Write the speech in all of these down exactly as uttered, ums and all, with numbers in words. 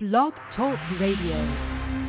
Blog Talk Radio.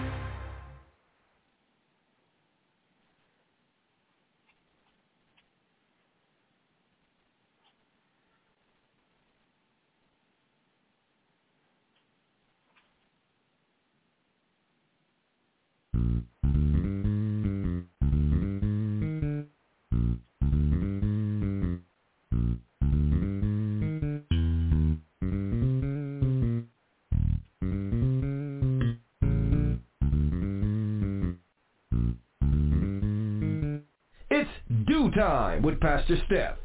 It's Dew Time with Pastor Steph.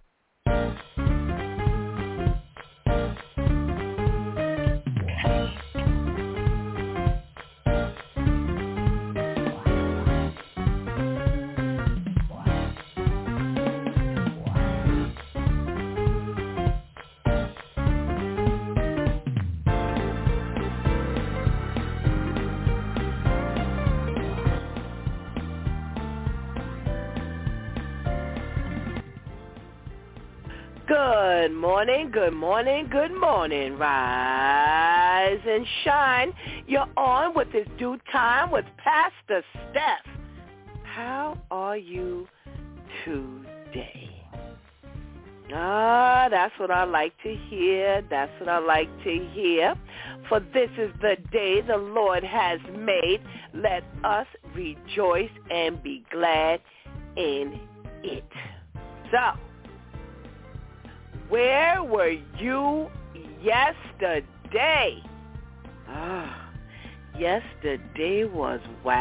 Good morning, good morning, good morning. Rise and shine. You're on with this Dew Time with Pastor Steph. How are you today? Ah, that's what I like to hear. That's what I like to hear. For this is the day the Lord has made. Let us rejoice and be glad in it. So, where were you yesterday? Ah, yesterday was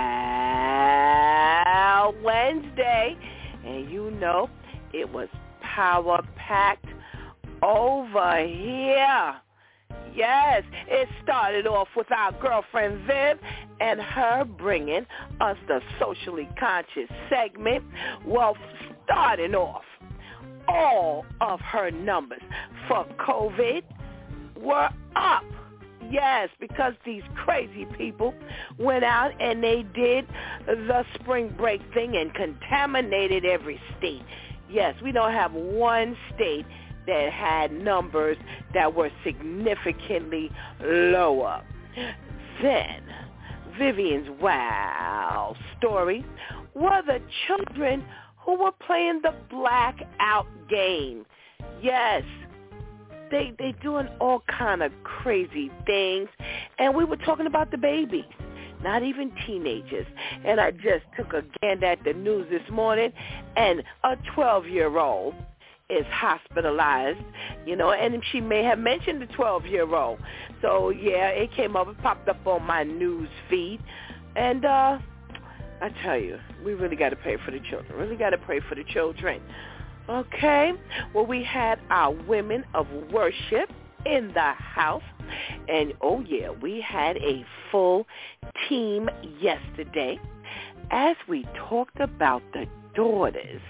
Wow Wednesday, and you know it was power-packed over here. Yes, it started off with our girlfriend Viv and her bringing us the socially conscious segment. Well, starting off, all of her numbers for COVID were up. Yes, because these crazy people went out and they did the spring break thing and contaminated every state. Yes, we don't have one state that had numbers that were significantly lower. Then, Vivian's wow story were the children who were playing the blackout game. Yes, they they doing all kind of crazy things. And we were talking about the babies, not even teenagers. And I just took a gander at the news this morning, and a twelve-year-old is hospitalized, you know, and she may have mentioned the twelve-year-old. So, yeah, it came up, it popped up on my news feed. And, uh... I tell you, we really got to pray for the children. Really got to pray for the children. Okay? Well, we had our women of worship in the house. And, oh, yeah, we had a full team yesterday as we talked about the daughters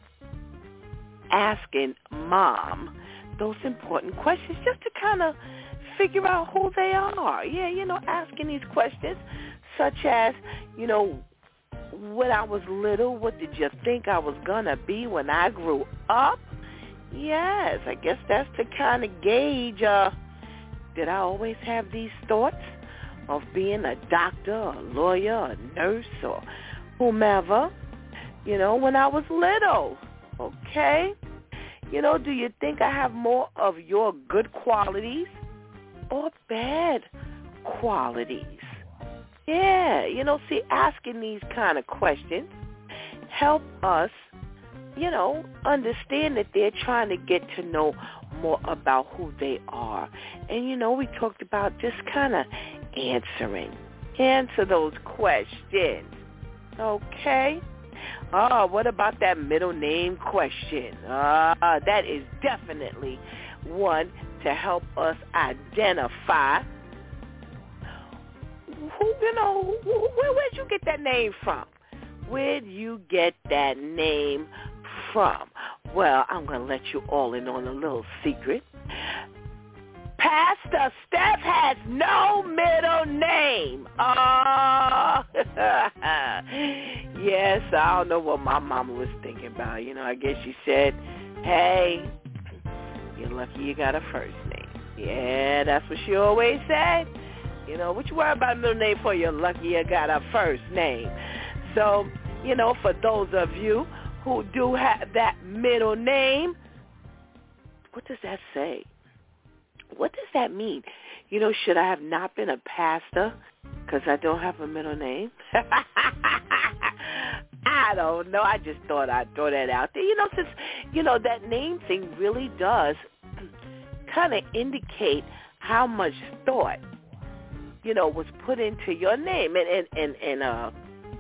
asking mom those important questions just to kind of figure out who they are. Yeah, you know, asking these questions such as, you know, when I was little, what did you think I was going to be when I grew up? Yes, I guess that's to kind of gauge, uh, did I always have these thoughts of being a doctor, a lawyer, a nurse, or whomever, you know, when I was little? Okay? You know, do you think I have more of your good qualities or bad qualities? Yeah, you know, see, asking these kind of questions help us, you know, understand that they're trying to get to know more about who they are. And, you know, we talked about just kind of answering. Answer those questions. Okay? Oh, what about that middle name question? Uh, that is definitely one to help us identify who, you know, where, where'd you get that name from? Where'd you get that name from? Well, I'm going to let you all in on a little secret. Pastor Steph has no middle name. Oh, yes, I don't know what my mama was thinking about. You know, I guess she said, hey, you're lucky you got a first name. Yeah, that's what she always said. You know, what you worry about a middle name for? You're lucky you got a first name. So, you know, for those of you who do have that middle name, what does that say? What does that mean? You know, should I have not been a pastor because I don't have a middle name? I don't know. I just thought I'd throw that out there. You know, since, you know, that name thing really does kind of indicate how much thought, you know, was put into your name. And, and, and, and uh,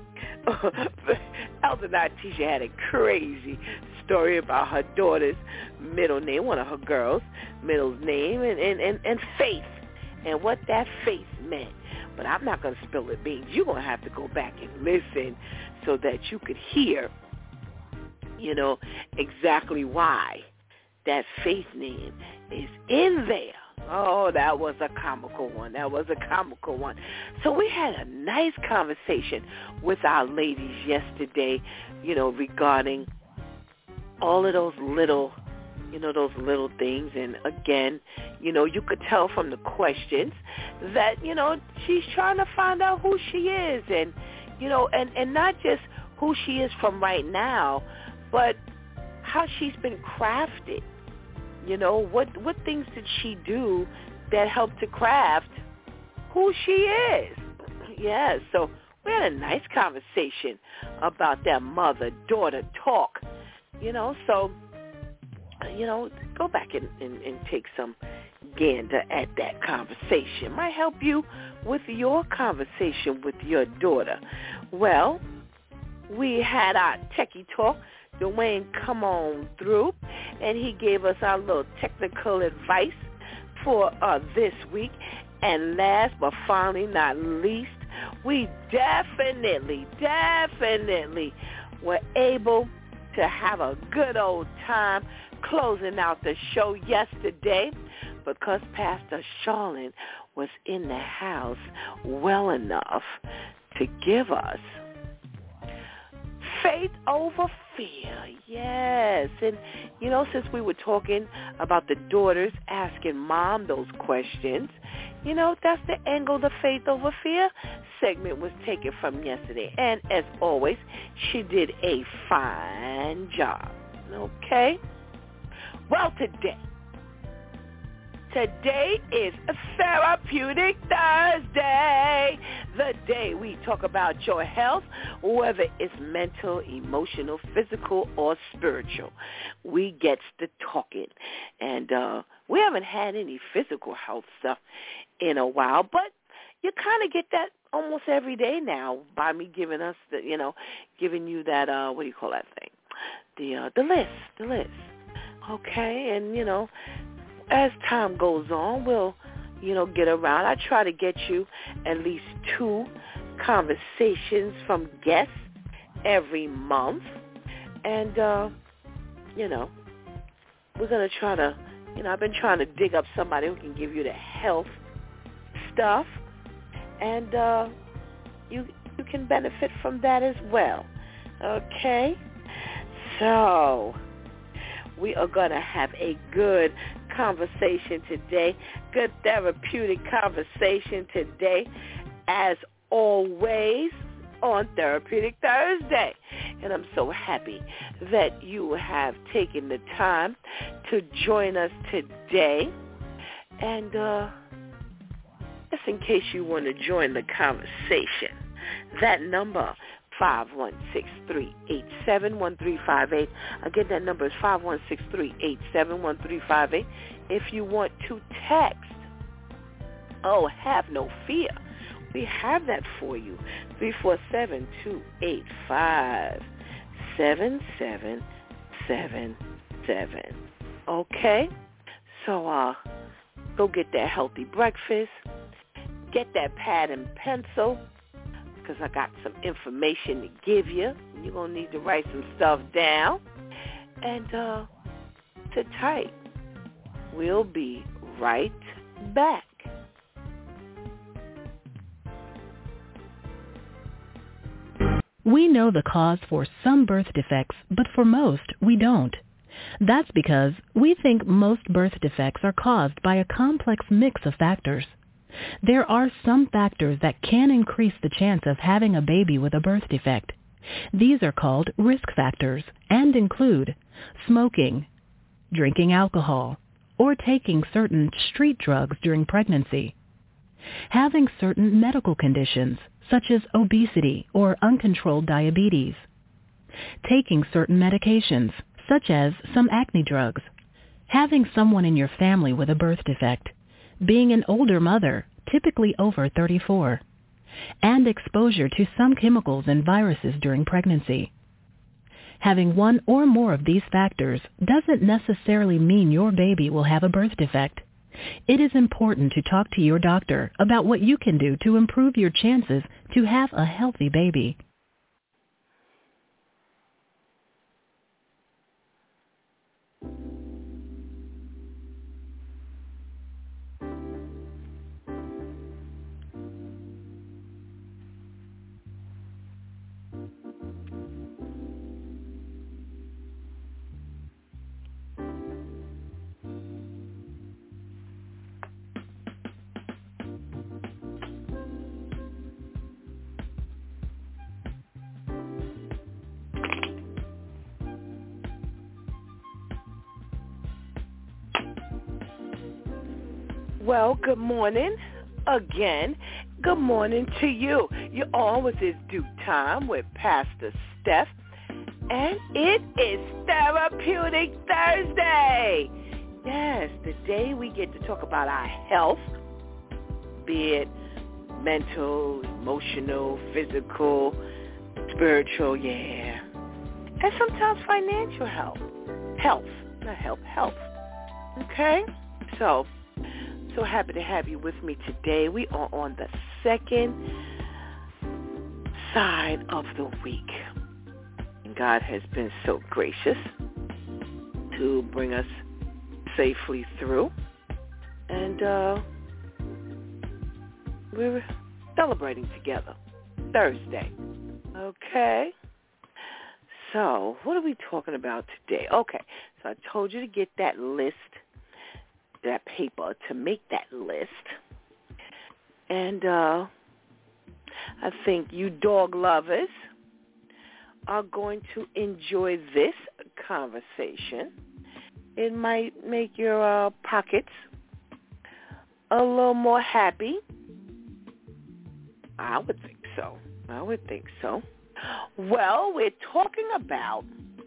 Elder Natisha had a crazy story about her daughter's middle name, one of her girls' middle name, and, and, and, and Faith, and what that faith meant. But I'm not going to spill the beans. You're going to have to go back and listen so that you could hear, you know, exactly why that faith name is in there. Oh, that was a comical one. That was a comical one. So we had a nice conversation with our ladies yesterday, you know, regarding all of those little, you know, those little things. And again, you know, you could tell from the questions that, you know, she's trying to find out who she is, and, you know, and, and not just who she is from right now, but how she's been crafted. You know, what what things did she do that helped to craft who she is? Yeah, so we had a nice conversation about that mother-daughter talk, you know, so, you know, go back and, and, and take some gander at that conversation. Might help you with your conversation with your daughter. Well, we had our techie talk. Dwayne come on through, and he gave us our little technical advice for uh, this week. And last but finally not least, we definitely, definitely were able to have a good old time closing out the show yesterday because Pastor Charlene was in the house well enough to give us faith over fear. Yes. And, you know, since we were talking about the daughters asking mom those questions, you know, that's the angle the faith over fear segment was taken from yesterday. And as always, she did a fine job. Okay? Well, today, Today is Therapeutic Thursday, the day we talk about your health, whether it's mental, emotional, physical, or spiritual. We get to talking, and uh, we haven't had any physical health stuff in a while, but you kind of get that almost every day now by me giving us the, you know, giving you that, uh, what do you call that thing? The, uh, the list, the list. Okay, and, you know, as time goes on, we'll, you know, get around. I try to get you at least two conversations from guests every month. And, uh, you know, we're going to try to, you know, I've been trying to dig up somebody who can give you the health stuff. And uh, you you can benefit from that as well. Okay? So we are going to have a good conversation today, good therapeutic conversation today, as always on Therapeutic Thursday. And I'm so happy that you have taken the time to join us today. And uh, just in case you want to join the conversation, that number, five one six, three eight seven, one three five eight. Again, that number is five one six, three eight seven, one three five eight. If you want to text, oh, have no fear. We have that for you. three four seven, two eight five, seven seven seven seven. Okay? So uh, go get that healthy breakfast. Get that pad and pencil, because I got some information to give you. You're going to need to write some stuff down. And uh, sit tight. We'll be right back. We know the cause for some birth defects, but for most, we don't. That's because we think most birth defects are caused by a complex mix of factors. There are some factors that can increase the chance of having a baby with a birth defect. These are called risk factors and include smoking, drinking alcohol, or taking certain street drugs during pregnancy, having certain medical conditions such as obesity or uncontrolled diabetes, taking certain medications such as some acne drugs, having someone in your family with a birth defect, being an older mother, typically over thirty-four, and exposure to some chemicals and viruses during pregnancy. Having one or more of these factors doesn't necessarily mean your baby will have a birth defect. It is important to talk to your doctor about what you can do to improve your chances to have a healthy baby. Well, good morning again. Good morning to you. You're on with this Due Time with Pastor Steph, and it is Therapeutic Thursday. Yes, the day we get to talk about our health, be it mental, emotional, physical, spiritual, yeah, and sometimes financial health. Health, not health, health. Okay? So, so happy to have you with me today. We are on the second side of the week. And God has been so gracious to bring us safely through. And uh, we're celebrating together Thursday. Okay? So, what are we talking about today? Okay, so I told you to get that list, that paper, to make that list. And uh, I think you dog lovers are going to enjoy this conversation. It might make your uh, pockets a little more happy. I would think so. I would think so. Well, we're talking about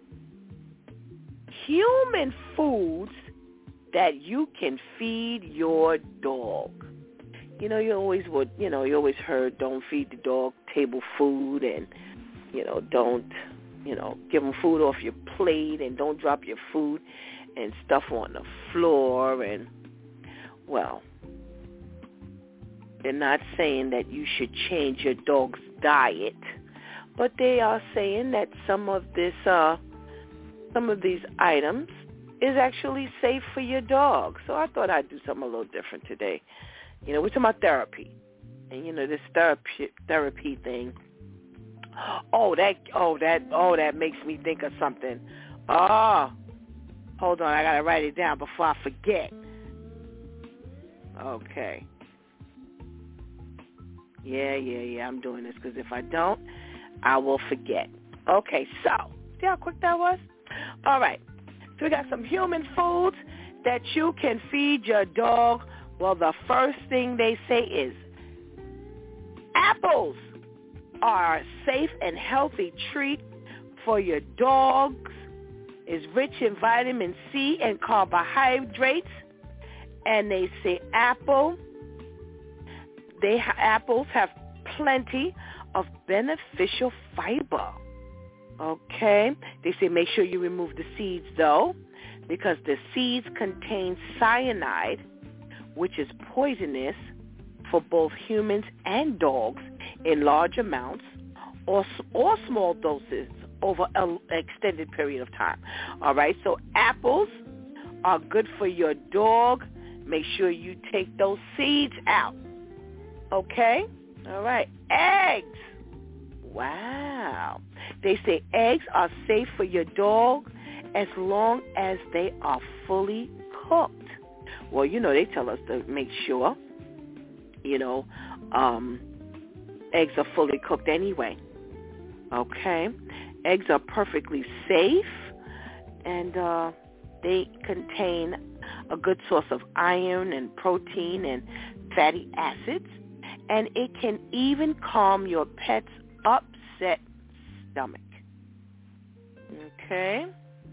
human foods that you can feed your dog. You know, you always would, you know, you always heard don't feed the dog table food, and, you know, don't, you know, give them food off your plate, and don't drop your food and stuff on the floor. And, well, they're not saying that you should change your dog's diet, but they are saying that some of this, uh, some of these items is actually safe for your dog. So I thought I'd do something a little different today. You know, we're talking about therapy. And, you know, this therapy therapy thing. Oh, that, oh, that, oh, that makes me think of something. Oh, hold on. I got to write it down before I forget. Okay. Yeah, yeah, yeah, I'm doing this because if I don't, I will forget. Okay, so, see how quick that was? All right. So we got some human foods that you can feed your dog. Well, the first thing they say is apples are a safe and healthy treat for your dogs. It's rich in vitamin C and carbohydrates. And they say apple, they ha- apples have plenty of beneficial fiber. Okay? They say make sure you remove the seeds, though, because the seeds contain cyanide, which is poisonous for both humans and dogs in large amounts or, or small doses over an extended period of time. All right? So apples are good for your dog. Make sure you take those seeds out. Okay? All right. Eggs. Wow. They say eggs are safe for your dog as long as they are fully cooked. Well, you know, they tell us to make sure you know, um, eggs are fully cooked anyway. Okay? Eggs are perfectly safe, and uh, they contain a good source of iron and protein and fatty acids, and it can even calm your pet's upset stomach. Okay?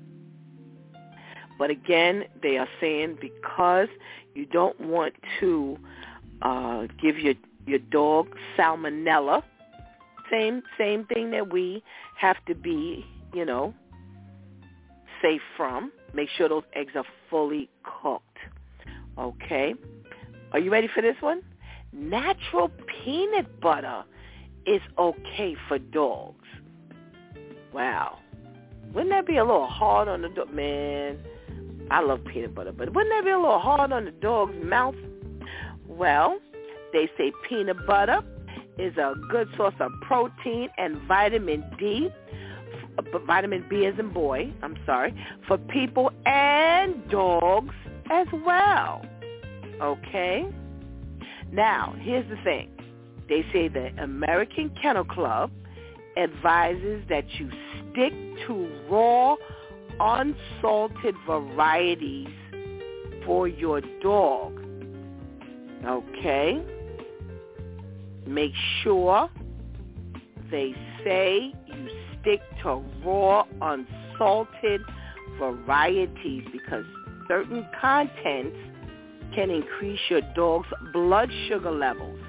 But again, they are saying because you don't want to uh, give your, your dog salmonella, same same thing that we have to be, you know, safe from. Make sure those eggs are fully cooked. Okay? Are you ready for this one? Natural peanut butter is okay for dogs. Wow. Wouldn't that be a little hard on the dog? Man, I love peanut butter, but wouldn't that be a little hard on the dog's mouth? Well, they say peanut butter is a good source of protein and vitamin D, vitamin B as in boy, I'm sorry, for people and dogs as well. Okay? Now, here's the thing. They say the American Kennel Club advises that you stick to raw, unsalted varieties for your dog. Okay? Make sure they say you stick to raw, unsalted varieties because certain contents can increase your dog's blood sugar levels.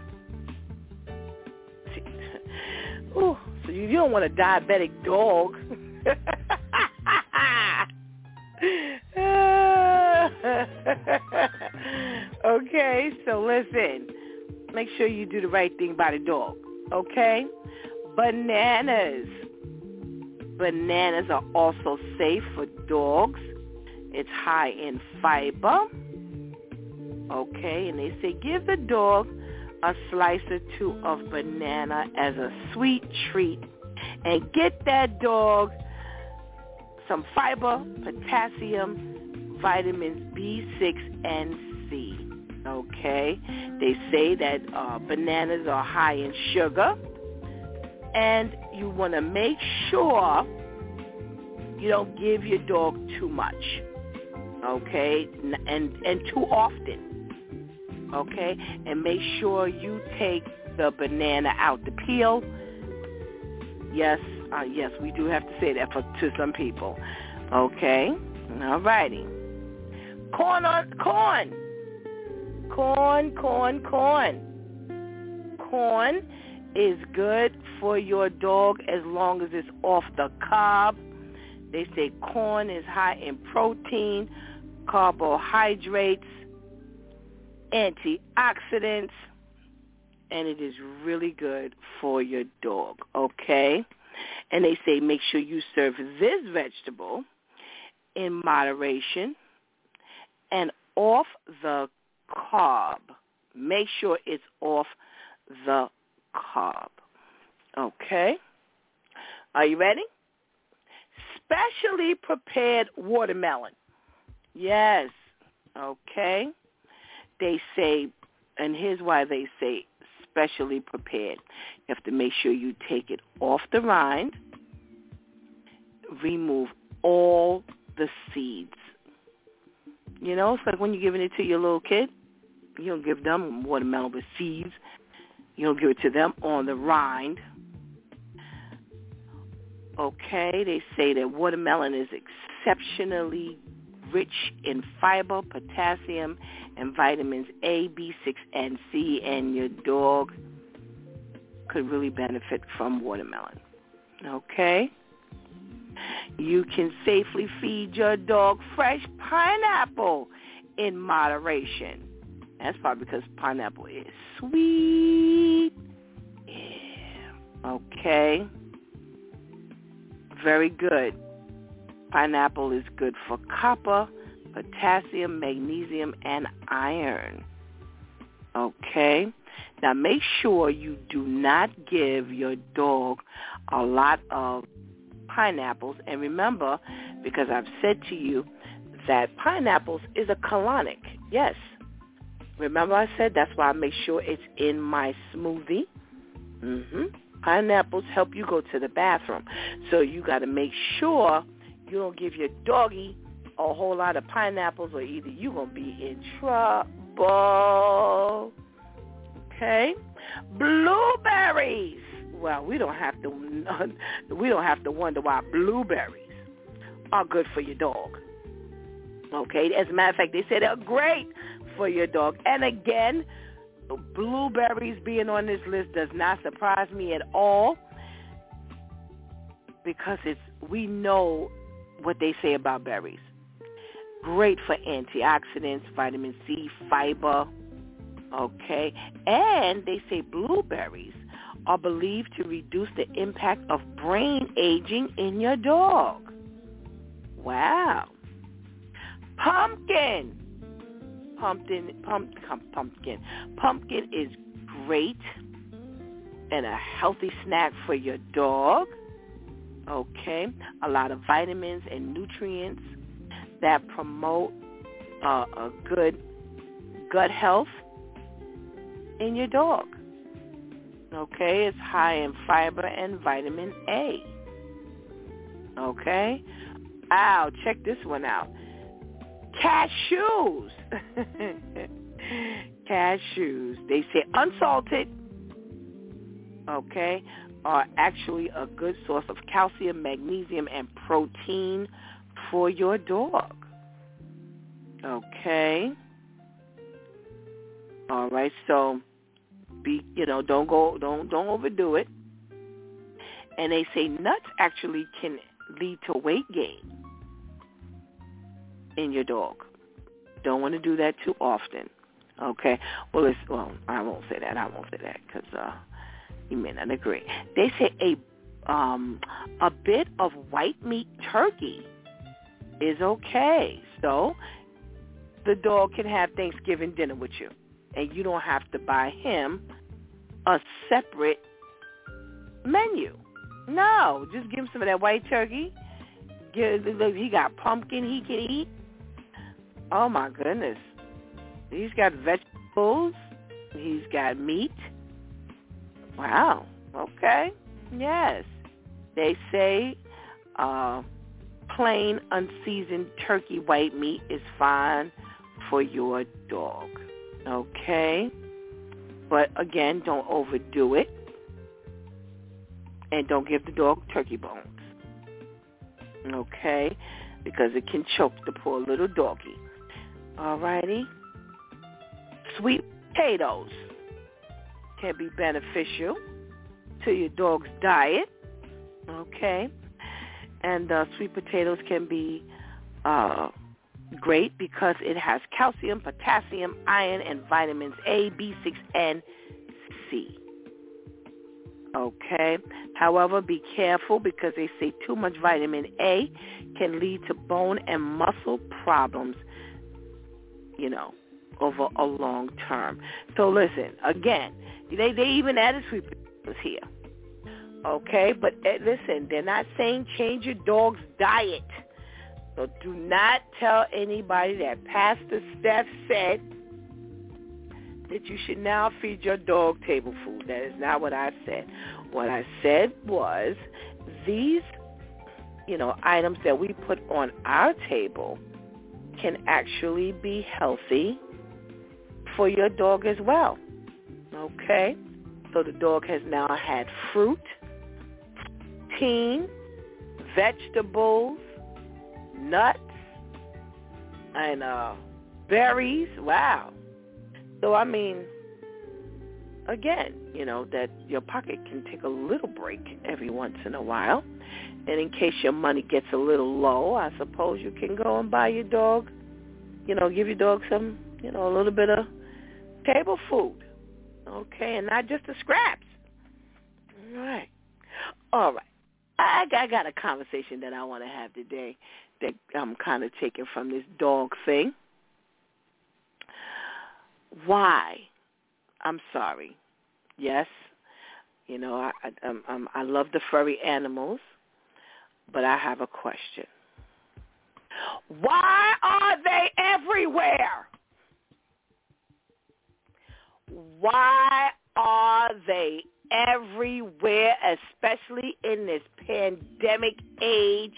Ooh, so you don't want a diabetic dog. Okay, so listen. Make sure you do the right thing by the dog, okay? Bananas. Bananas are also safe for dogs. It's high in fiber, okay? And they say give the dog a slice or two of banana as a sweet treat and get that dog some fiber, potassium, vitamins B six and C. Okay, they say that uh, bananas are high in sugar, and you want to make sure you don't give your dog too much, okay, and and too often, okay, and make sure you take the banana out the peel. Yes, uh, yes, we do have to say that for to some people, okay, all righty. Corn on corn. Corn, corn, corn. Corn is good for your dog as long as it's off the cob. They say corn is high in protein, carbohydrates, antioxidants, and it is really good for your dog, okay? And they say make sure you serve this vegetable in moderation and off the cob. Make sure it's off the cob. Okay? Are you ready? Specially prepared watermelon. Yes. Okay? They say, and here's why they say specially prepared. You have to make sure you take it off the rind, remove all the seeds. You know, it's like when you're giving it to your little kid. You don't give them watermelon with seeds. You don't give it to them on the rind. Okay, they say that watermelon is exceptionally rich in fiber, potassium, and vitamins A, B six, and C, and your dog could really benefit from watermelon. Okay? You can safely feed your dog fresh pineapple in moderation. That's probably because pineapple is sweet. Yeah. Okay. Very good. Pineapple is good for copper, potassium, magnesium, and iron. Okay. Now make sure you do not give your dog a lot of pineapples. And remember, because I've said to you that pineapples is a colonic. Yes. Remember I said that's why I make sure it's in my smoothie. Mm-hmm. Pineapples help you go to the bathroom. So you got to make sure you don't give your doggy a whole lot of pineapples, or either you're going to be in trouble. Okay? Blueberries. Well, we don't have to we don't have to wonder why blueberries are good for your dog. Okay? As a matter of fact, they say they're great for your dog. And again, blueberries being on this list does not surprise me at all, because it's we know what they say about berries. Great for antioxidants, vitamin C, fiber, okay? And they say blueberries are believed to reduce the impact of brain aging in your dog. Wow. Pumpkin. Pumpkin, pump, pumpkin. Pumpkin is great and a healthy snack for your dog. Okay, a lot of vitamins and nutrients that promote uh, a good gut health in your dog. Okay, it's high in fiber and vitamin A. Okay, wow, check this one out. Cashews. Cashews. They say unsalted, okay, are actually a good source of calcium, magnesium, and protein for your dog. Okay. All right. So, be you know, don't go, don't don't overdo it. And they say nuts actually can lead to weight gain in your dog. Don't want to do that too often. Okay. Well, it's well, I won't say that. I won't say that because uh, you may not agree. They say a um, a bit of white meat turkey is okay. So the dog can have Thanksgiving dinner with you, and you don't have to buy him a separate menu. No, just give him some of that white turkey. Give, look, he got pumpkin he can eat. Oh, my goodness. He's got vegetables. He's got meat. Wow. Okay. Yes. They say uh, plain, unseasoned turkey white meat is fine for your dog. Okay? But, again, don't overdo it. And don't give the dog turkey bones. Okay? Because it can choke the poor little doggy. All righty. Sweet potatoes can be beneficial to your dog's diet. Okay. And uh, sweet potatoes can be uh, great because it has calcium, potassium, iron, and vitamins A, B six, and C. Okay. However, be careful because they say too much vitamin A can lead to bone and muscle problems, you know, over a long term. So listen, again, they, they even added sweet potatoes here. Okay, but uh, listen, they're not saying change your dog's diet. So do not tell anybody that Pastor Steph said that you should now feed your dog table food. That is not what I said. What I said was these, you know, items that we put on our table can actually be healthy for your dog as well. Okay? So the dog has now had fruit, protein, vegetables, nuts, and uh, berries. Wow. So, I mean, again, you know, that your pocket can take a little break every once in a while. And in case your money gets a little low, I suppose you can go and buy your dog, you know, give your dog some, you know, a little bit of table food. Okay, and not just the scraps. All right. All right. I, I got a conversation that I want to have today that I'm kind of taking from this dog thing. Why? I'm sorry. Yes, you know, I, I, um, I love the furry animals, but I have a question. Why are they everywhere? why are they everywhere, especially in this pandemic age?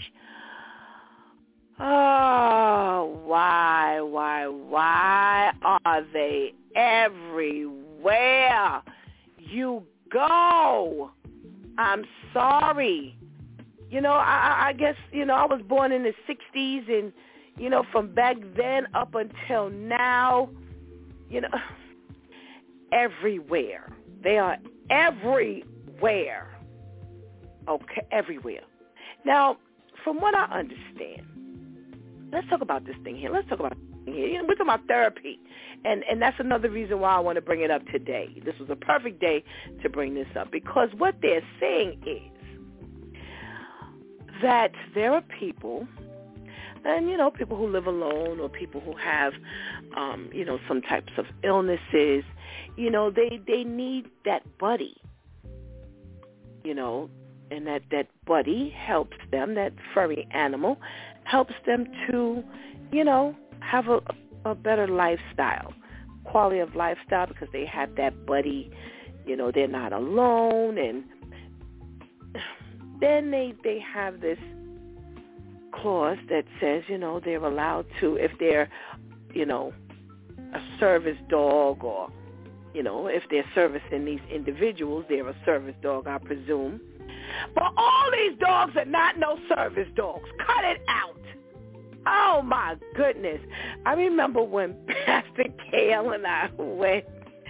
Oh, why, why, why are they everywhere you go? I'm sorry. You know, I, I guess, you know, I was born in the sixties, and, you know, from back then up until now, you know, everywhere. They are everywhere. Okay, everywhere. Now, from what I understand, let's talk about this thing here. Let's talk about this thing here. You know, we're talking about therapy, and, and that's another reason why I want to bring it up today. This was a perfect day to bring this up, because what they're saying is that there are people, and, you know, people who live alone, or people who have, um, you know, some types of illnesses, you know, they, they need that buddy, you know, and that, that buddy helps them, that furry animal helps them to, you know, have a, a better lifestyle, quality of lifestyle, because they have that buddy, you know, they're not alone, and then they, they have this clause that says, you know, they're allowed to, if they're, you know, a service dog, or, you know, if they're servicing these individuals, they're a service dog, I presume. But all these dogs are not no service dogs. Cut it out. Oh, my goodness. I remember when Pastor Kale and I went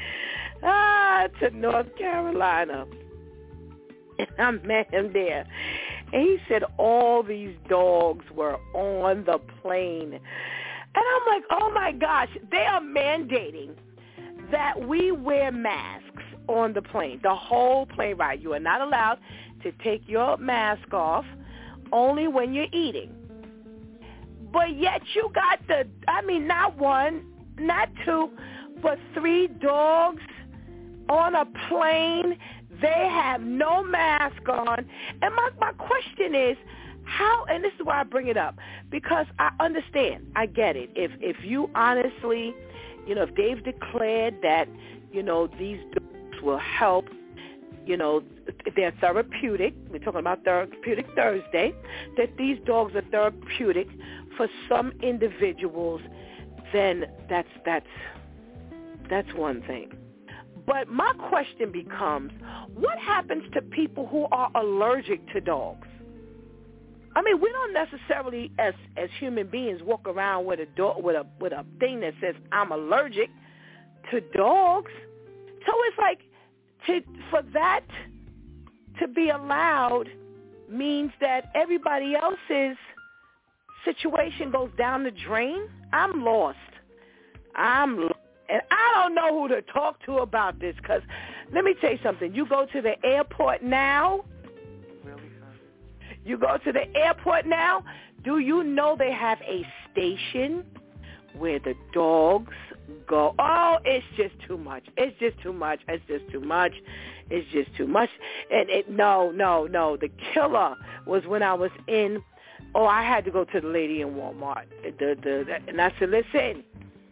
ah, to North Carolina, and I met him there. And he said all these dogs were on the plane. And I'm like, oh, my gosh, they are mandating that we wear masks on the plane, the whole plane ride. You are not allowed to take your mask off, only when you're eating. But yet you got the, I mean, not one, not two, but three dogs on a plane. They have no mask on. And my, my question is, how, and this is why I bring it up, because I understand, I get it. If if you honestly, you know, if they've declared that, you know, these dogs will help, you know, they're therapeutic, we're talking about Therapeutic Thursday, that these dogs are therapeutic for some individuals, then that's that's that's one thing. But my question becomes, what happens to people who are allergic to dogs? I mean, we don't necessarily, as as human beings, walk around with a dog with a with a thing that says I'm allergic to dogs. So it's like, to for that to be allowed means that everybody else's situation goes down the drain. I'm lost. I'm lost. And I don't know who to talk to about this, because let me tell you something. You go to the airport now. Really, son? You go to the airport now. Do you know they have a station where the dogs go? Oh, it's just too much. It's just too much. It's just too much. It's just too much. And it, no, no, no. The killer was when I was in, oh, I had to go to the lady in Walmart. The, the, the, and I said, listen,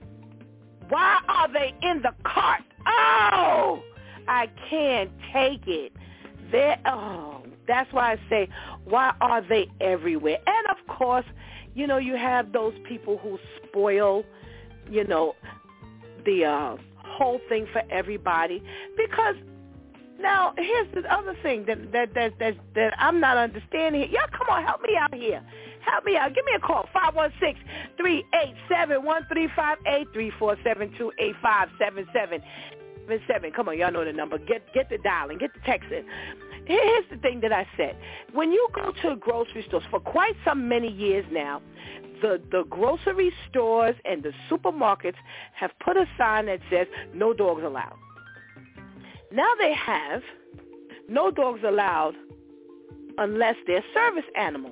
why are they in the cart? Oh, I can't take it. They're, oh, that's why I say, why are they everywhere? And, of course, you know, you have those people who spoil, you know, the uh, whole thing for everybody. Because now, here's the other thing that that that that, that I'm not understanding here. Y'all, come on, help me out here. Help me out. Give me a call, five one six, three eight seven, one three five eight, three four seven, two eight five seven seven seven seven. Come on, y'all know the number. Get get the dialing, get the texting. Here's the thing that I said. When you go to grocery stores, for quite some many years now, the, the grocery stores and the supermarkets have put a sign that says, no dogs allowed. Now they have no dogs allowed unless they're service animals.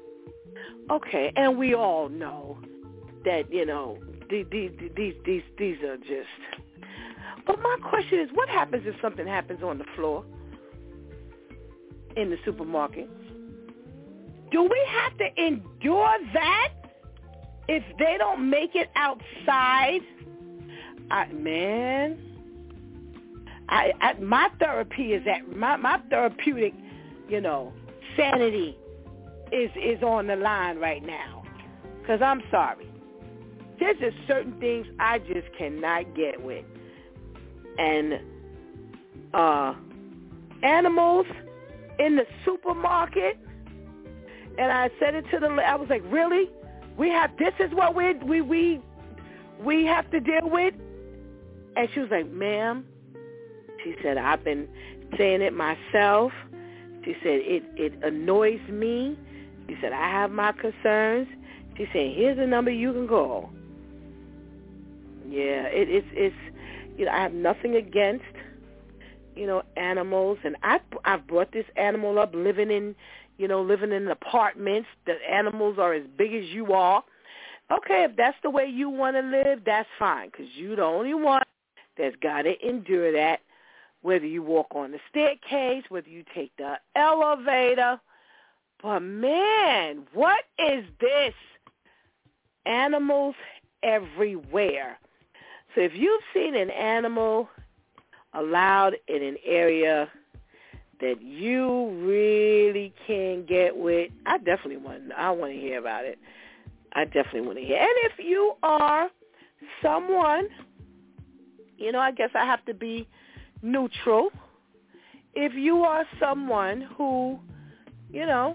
Okay, and we all know that, you know, these these these these, these are just. But my question is, what happens if something happens on the floor in the supermarket? Do we have to endure that if they don't make it outside? I, man, I, I my therapy is at my my therapeutic, you know, sanity is is on the line right now. Cause I'm sorry, there's just certain things I just cannot get with, and uh, animals in the supermarket. And I said it to the, I was like, really? We have, this is what we we we we have to deal with? And she was like, ma'am, she said, I've been saying it myself. She said, it, it annoys me. She said, I have my concerns. She said, here's a number you can call. Yeah, it, it's, it's, you know, I have nothing against, you know, animals. And I, I've brought this animal up living in, you know, living in apartments. The animals are as big as you are. Okay, if that's the way you want to live, that's fine, because you're the only one that's got to endure that, whether you walk on the staircase, whether you take the elevator. But, man, what is this? Animals everywhere. So if you've seen an animal allowed in an area that you really can't get with, I definitely want, I want to hear about it. I definitely want to hear. And if you are someone, you know, I guess I have to be neutral. If you are someone who, you know,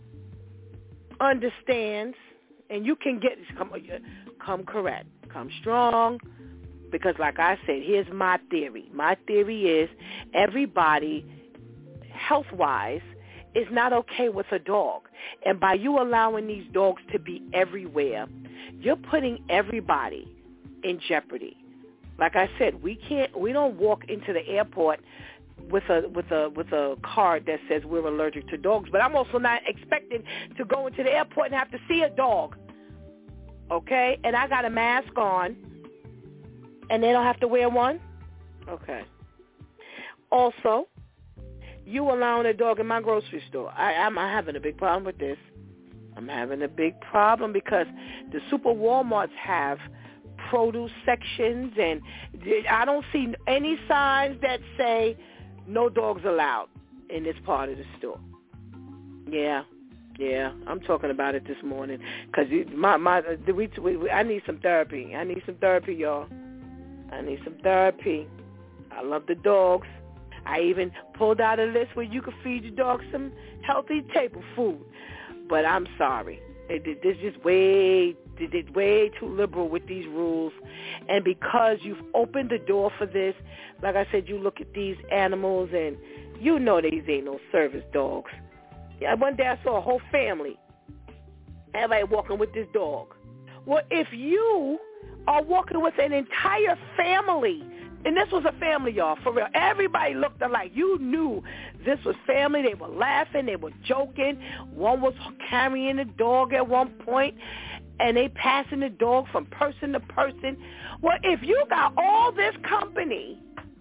understands, and you can get, come, come correct, come strong, because like I said, here's my theory. My theory is everybody, health-wise, is not okay with a dog. And by you allowing these dogs to be everywhere, you're putting everybody in jeopardy. Like I said, we can't, we don't walk into the airport with a with a with a card that says we're allergic to dogs. But I'm also not expecting to go into the airport and have to see a dog. Okay? And I got a mask on, and they don't have to wear one? Okay. Also, you allowing a dog in my grocery store. I, I'm having a big problem with this. I'm having a big problem because the super Walmarts have produce sections, and I don't see any signs that say no dogs allowed in this part of the store. Yeah, yeah, I'm talking about it this morning because my my we, we, I need some therapy. I need some therapy, y'all. I need some therapy. I love the dogs. I even pulled out a list where you could feed your dog some healthy table food. But I'm sorry. It, it, it's just way, it, it, way too liberal with these rules. And because you've opened the door for this, like I said, you look at these animals and you know these ain't no service dogs. Yeah, one day I saw a whole family, everybody walking with this dog. Well, if you are walking with an entire family, and this was a family, y'all, for real. Everybody looked alike. You knew this was family. They were laughing. They were joking. One was carrying the dog at one point, and they passing the dog from person to person. Well, if you got all this company,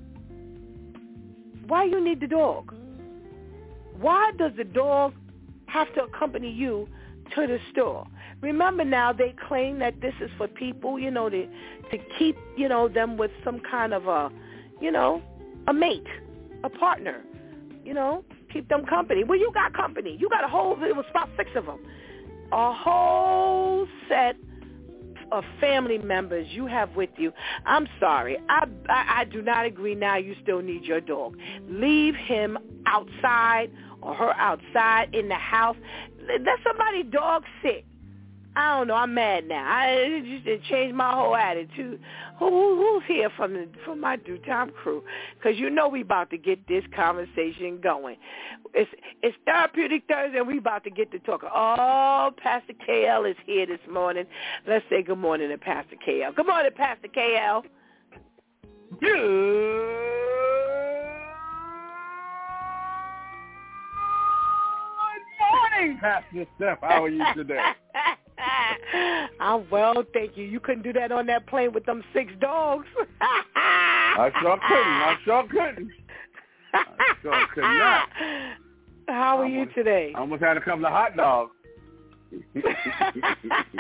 why you need the dog? Why does the dog have to accompany you to the store? Remember now, they claim that this is for people, you know, to to keep, you know, them with some kind of a, you know, a mate, a partner, you know, keep them company. Well, you got company. You got a whole, it was about six of them, a whole set of family members you have with you. I'm sorry. I, I, I do not agree now you still need your dog. Leave him outside or her outside in the house. Let somebody dog sick. I don't know. I'm mad now. I it just changed my whole attitude. Who, who who's here from the from my Due Time crew? Because you know we about to get this conversation going. It's it's Therapeutic Thursday, and we about to get to talking. Oh, Pastor K L is here this morning. Let's say good morning to Pastor K L. Good morning, Pastor K L. Good morning, Pastor Steph. How are you today? I'm well, thank you. You couldn't do that on that plane with them six dogs. I sure couldn't. I sure couldn't. I sure could not. How are I you almost, today? I almost had a couple of hot dogs.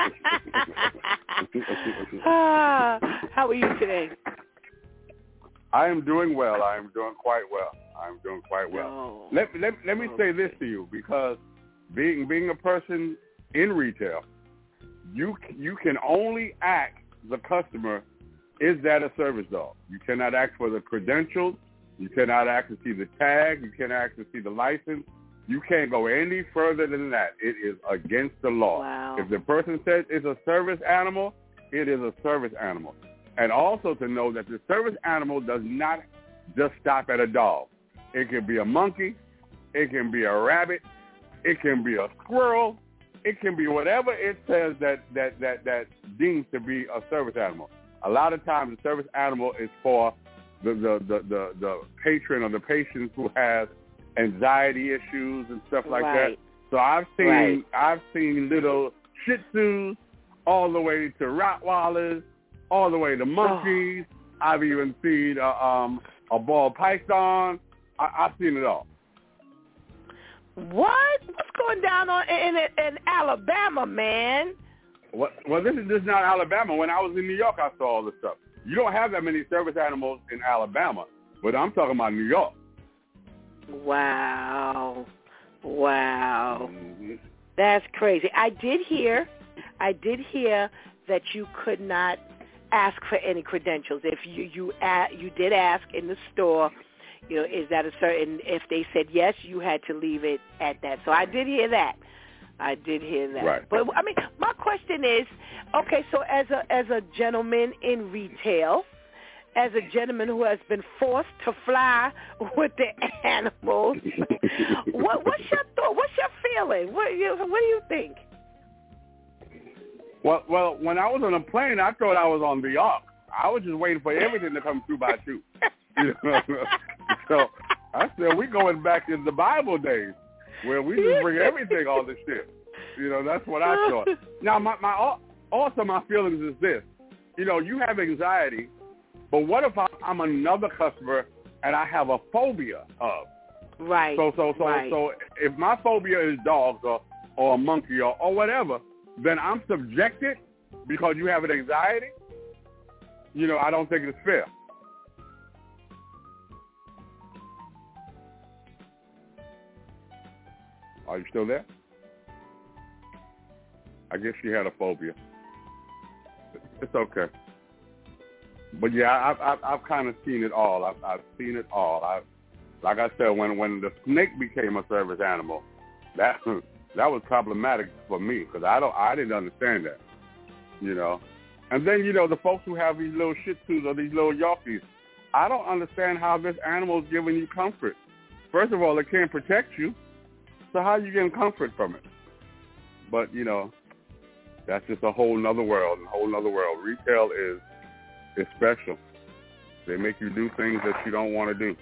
ah, how are you today? I am doing well. I am doing quite well. I am doing quite well. Oh. Let, let, let me say this to you, because being being a person in retail, you you can only ask the customer, is that a service dog? You cannot ask for the credentials. You cannot ask to see the tag. You cannot ask to see the license. You can't go any further than that. It is against the law. Wow. If the person says it's a service animal, it is a service animal. And also to know that the service animal does not just stop at a dog. It can be a monkey. It can be a rabbit. It can be a squirrel. It can be whatever it says that, that, that, that deems to be a service animal. A lot of times the service animal is for the, the, the, the, the patron or the patient who has anxiety issues and stuff like right. that. So I've seen right. I've seen little Shih Tzus all the way to Rottweilers, all the way to monkeys. Oh. I've even seen uh, um, a ball python. I, I've seen it all. What? What's going down on in, in Alabama, man? What, well, this is just not Alabama. When I was in New York, I saw all this stuff. You don't have that many service animals in Alabama, but I'm talking about New York. Wow. Wow. Mm-hmm. That's crazy. I did hear, I did hear that you could not ask for any credentials. If you you a, you did ask in the store, you know, is that a certain, if they said yes, you had to leave it at that. So I did hear that. I did hear that. Right. But, I mean, my question is, okay, so as a as a gentleman in retail, as a gentleman who has been forced to fly with the animals, what, what's your thought? What's your feeling? What, you, what do you think? Well, well, when I was on a plane, I thought I was on the ark. I was just waiting for everything to come through by two. You know? So I said, we going back in the Bible days where we just bring everything on the ship. You know, that's what I thought. Now, my, my also my feelings is this. You know, you have anxiety, but what if I'm another customer and I have a phobia of? Right. So, so, so, right. so if my phobia is dogs or, or a monkey or, or whatever, then I'm subjected because you have an anxiety. You know, I don't think it's fair. Are you still there? I guess she had a phobia. It's okay. But yeah, I've I've, I've kind of seen it all. I've I've seen it all. I, like I said, when when the snake became a service animal, that that was problematic for me because I don't I didn't understand that, you know. And then you know the folks who have these little Shih Tzus or these little Yorkies, I don't understand how this animal is giving you comfort. First of all, it can't protect you, so how are you getting comfort from it? But you know, that's just a whole nother world, a whole nother world. Retail is is special. They make you do things that you don't want to do.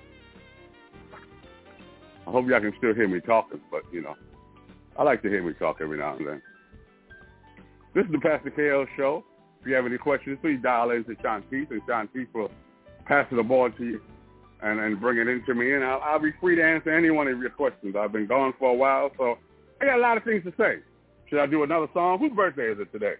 I hope y'all can still hear me talking, but you know, I like to hear me talk every now and then. This is the Pastor K L Show. If you have any questions, please dial in to Shantice, and Shantice will pass the ball to you and, and bring it into me, and I'll, I'll be free to answer any one of your questions. I've been gone for a while, so I got a lot of things to say. Should I do another song? Whose birthday is it today?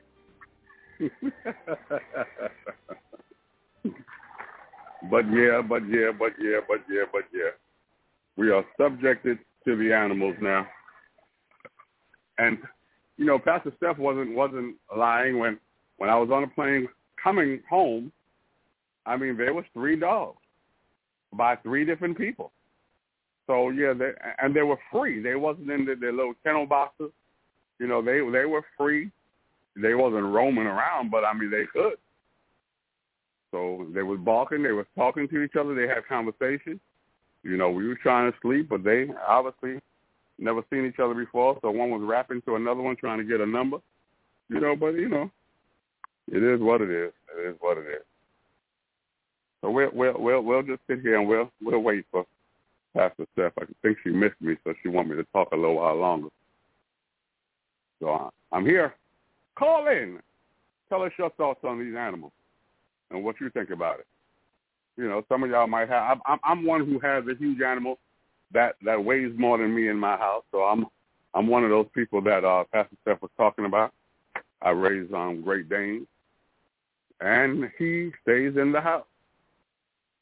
But yeah, but yeah, but yeah, but yeah, but yeah. We are subjected to the animals now. And, you know, Pastor Steph wasn't wasn't lying when, when I was on a plane coming home. I mean, there was three dogs by three different people. So, yeah, they, and they were free. They wasn't in the, their little kennel boxes. You know, they they were free. They wasn't roaming around, but, I mean, they could. So they was barking. They was talking to each other. They had conversations. You know, we were trying to sleep, but they obviously never seen each other before. So one was rapping to another one trying to get a number. You know, but, you know, it is what it is. It is what it is. So we'll, we'll, we'll, we'll just sit here and we'll, we'll wait for Pastor Steph. I think she missed me, so she want me to talk a little while longer. So uh, I'm here. Call in. Tell us your thoughts on these animals and what you think about it. You know, some of y'all might have. I'm, I'm one who has a huge animal that, that weighs more than me in my house. So I'm I'm one of those people that uh, Pastor Steph was talking about. I raise um, Great Danes, and he stays in the house.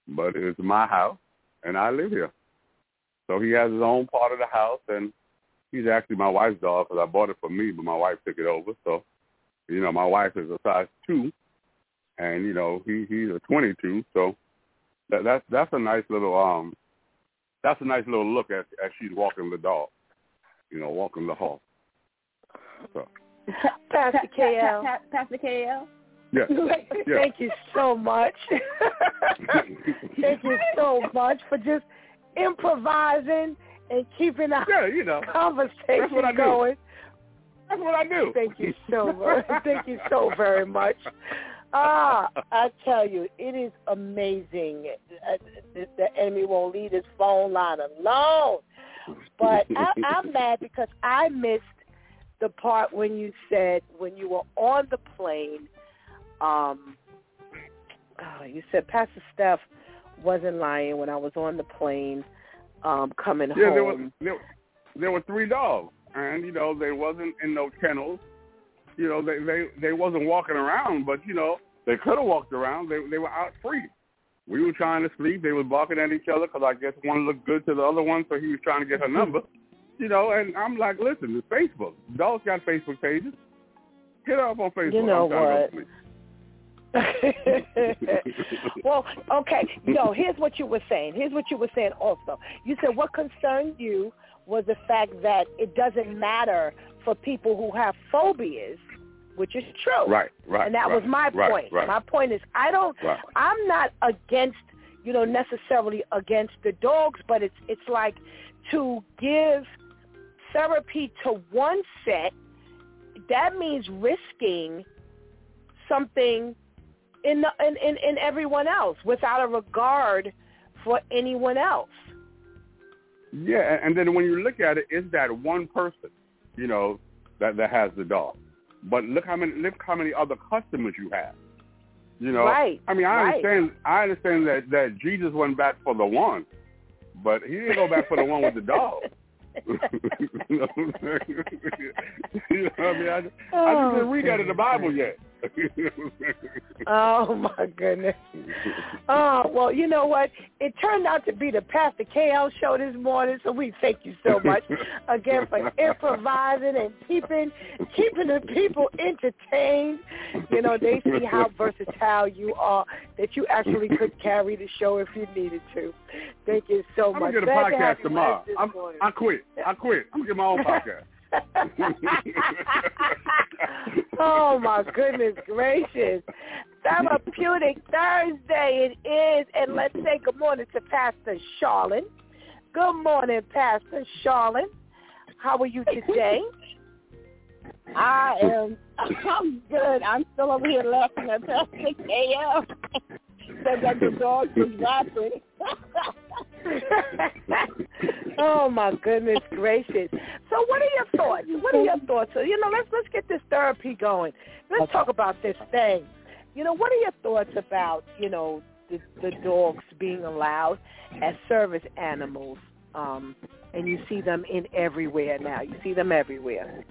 but it's my house, and I live here. So he has his own part of the house, and he's actually my wife's dog because I bought it for me, but my wife took it over. So, you know, my wife is a size two, and, you know, he he's a twenty-two. So that, that's that's a nice little um that's a nice little look at as she's walking the dog, you know, walking the hall. So. Pastor K L. Pastor K L. Yes. yes. Thank you so much. Thank you so much for just improvising and keeping our yeah, you know, conversation that's what I going. Do. That's what I do. Thank you so much. Thank you so very much. Ah, I tell you, it is amazing. The enemy won't leave his phone line alone. But I, I'm mad because I missed the part when you said, when you were on the plane, um, oh, you said Pastor Steph wasn't lying when I was on the plane um, coming yeah, home. There, was, there, there were three dogs, and, you know, they wasn't in no kennels. You know, they, they, they wasn't walking around, but, you know, they could have walked around. They they were out free. We were trying to sleep. They were barking at each other because I guess one looked good to the other one, so he was trying to get her number. You know, and I'm like, listen, it's Facebook. Dogs got Facebook pages. Hit her up on Facebook. You know I'm what? Well, okay. No, here's what you were saying. Here's what you were saying also. You said what concerned you was the fact that it doesn't matter for people who have phobias, which is true. Right, right. And that right, was my right, point. Right. My point is I don't, right. I'm not against, you know, necessarily against the dogs, but it's it's like to give therapy to one set, that means risking something in, the, in, in, in everyone else without a regard for anyone else. Yeah, and then when you look at it, it's that one person, you know, that, that has the dog. But look how many look how many other customers you have. You know, right. I mean, I right. understand. I understand that, that Jesus went back for the one, but he didn't go back for the one with the dog. you know what I'm saying? you know what I mean? I, oh, I just didn't read that in the Bible yet. Oh, my goodness. Oh, well, you know what? It turned out to be the Pastor K L show this morning, so we thank you so much again for improvising and keeping keeping the people entertained. You know, they see how versatile you are, that you actually could carry the show if you needed to. Thank you so I'm much. going to get a podcast to tomorrow. I'm, I quit. I quit. I'm going to get my own podcast. Oh, my goodness gracious. Therapeutic Thursday it is. And let's say good morning to Pastor Charlene. Good morning, Pastor Charlene. How are you today? I am I'm good. I'm still over here laughing at Pastor K L. Said that the dog was rapping. Oh my goodness gracious! So, what are your thoughts? What are your thoughts? So, you know, let's let's get this therapy going. Let's okay. talk about this thing. You know, what are your thoughts about you know the, the dogs being allowed as service animals? Um, and you see them in everywhere now. You see them everywhere.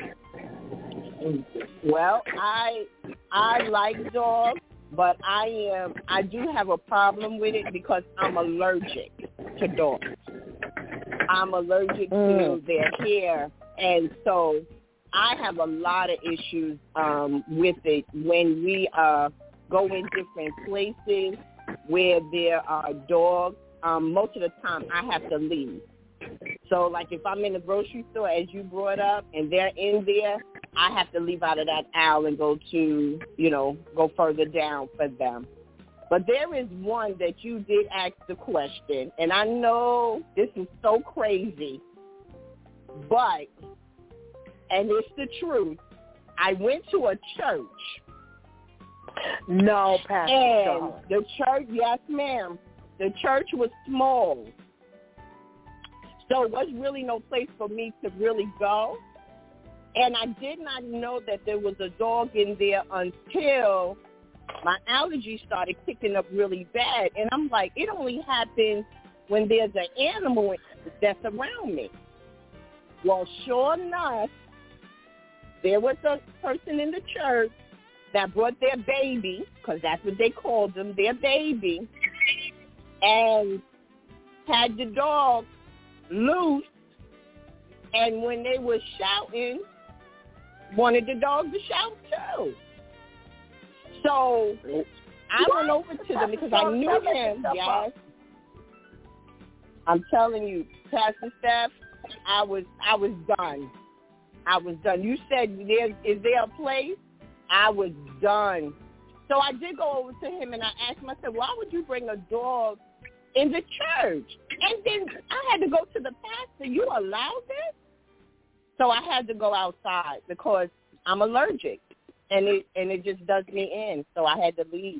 Well, I I like dogs. But I am, I do have a problem with it because I'm allergic to dogs. I'm allergic mm. to their hair, and so I have a lot of issues um, with it when we uh, go in different places where there are dogs. Um, most of the time, I have to leave. So, like if I'm in the grocery store, as you brought up, and they're in there, I have to leave out of that aisle and go to, you know, go further down for them. But there is one that you did ask the question, and I know this is so crazy, but, and it's the truth, I went to a church. No, Pastor. And the church, yes, ma'am, the church was small. So it was really no place for me to really go. And I did not know that there was a dog in there until my allergies started kicking up really bad. And I'm like, it only happens when there's an animal that's around me. Well, sure enough, there was a person in the church that brought their baby, because that's what they called them, their baby. and had the dog loose, and when they were shouting, wanted the dog to shout too. So I went over to them because I knew him. Yes, I'm telling you, Pastor Steph, I was I was done. I was done. You said, there, is there a place? I was done. So I did go over to him and I asked him, I said, why would you bring a dog in the church? And then I had to go to the pastor. You allowed this? So I had to go outside because I'm allergic, and it and it just does me in. So I had to leave.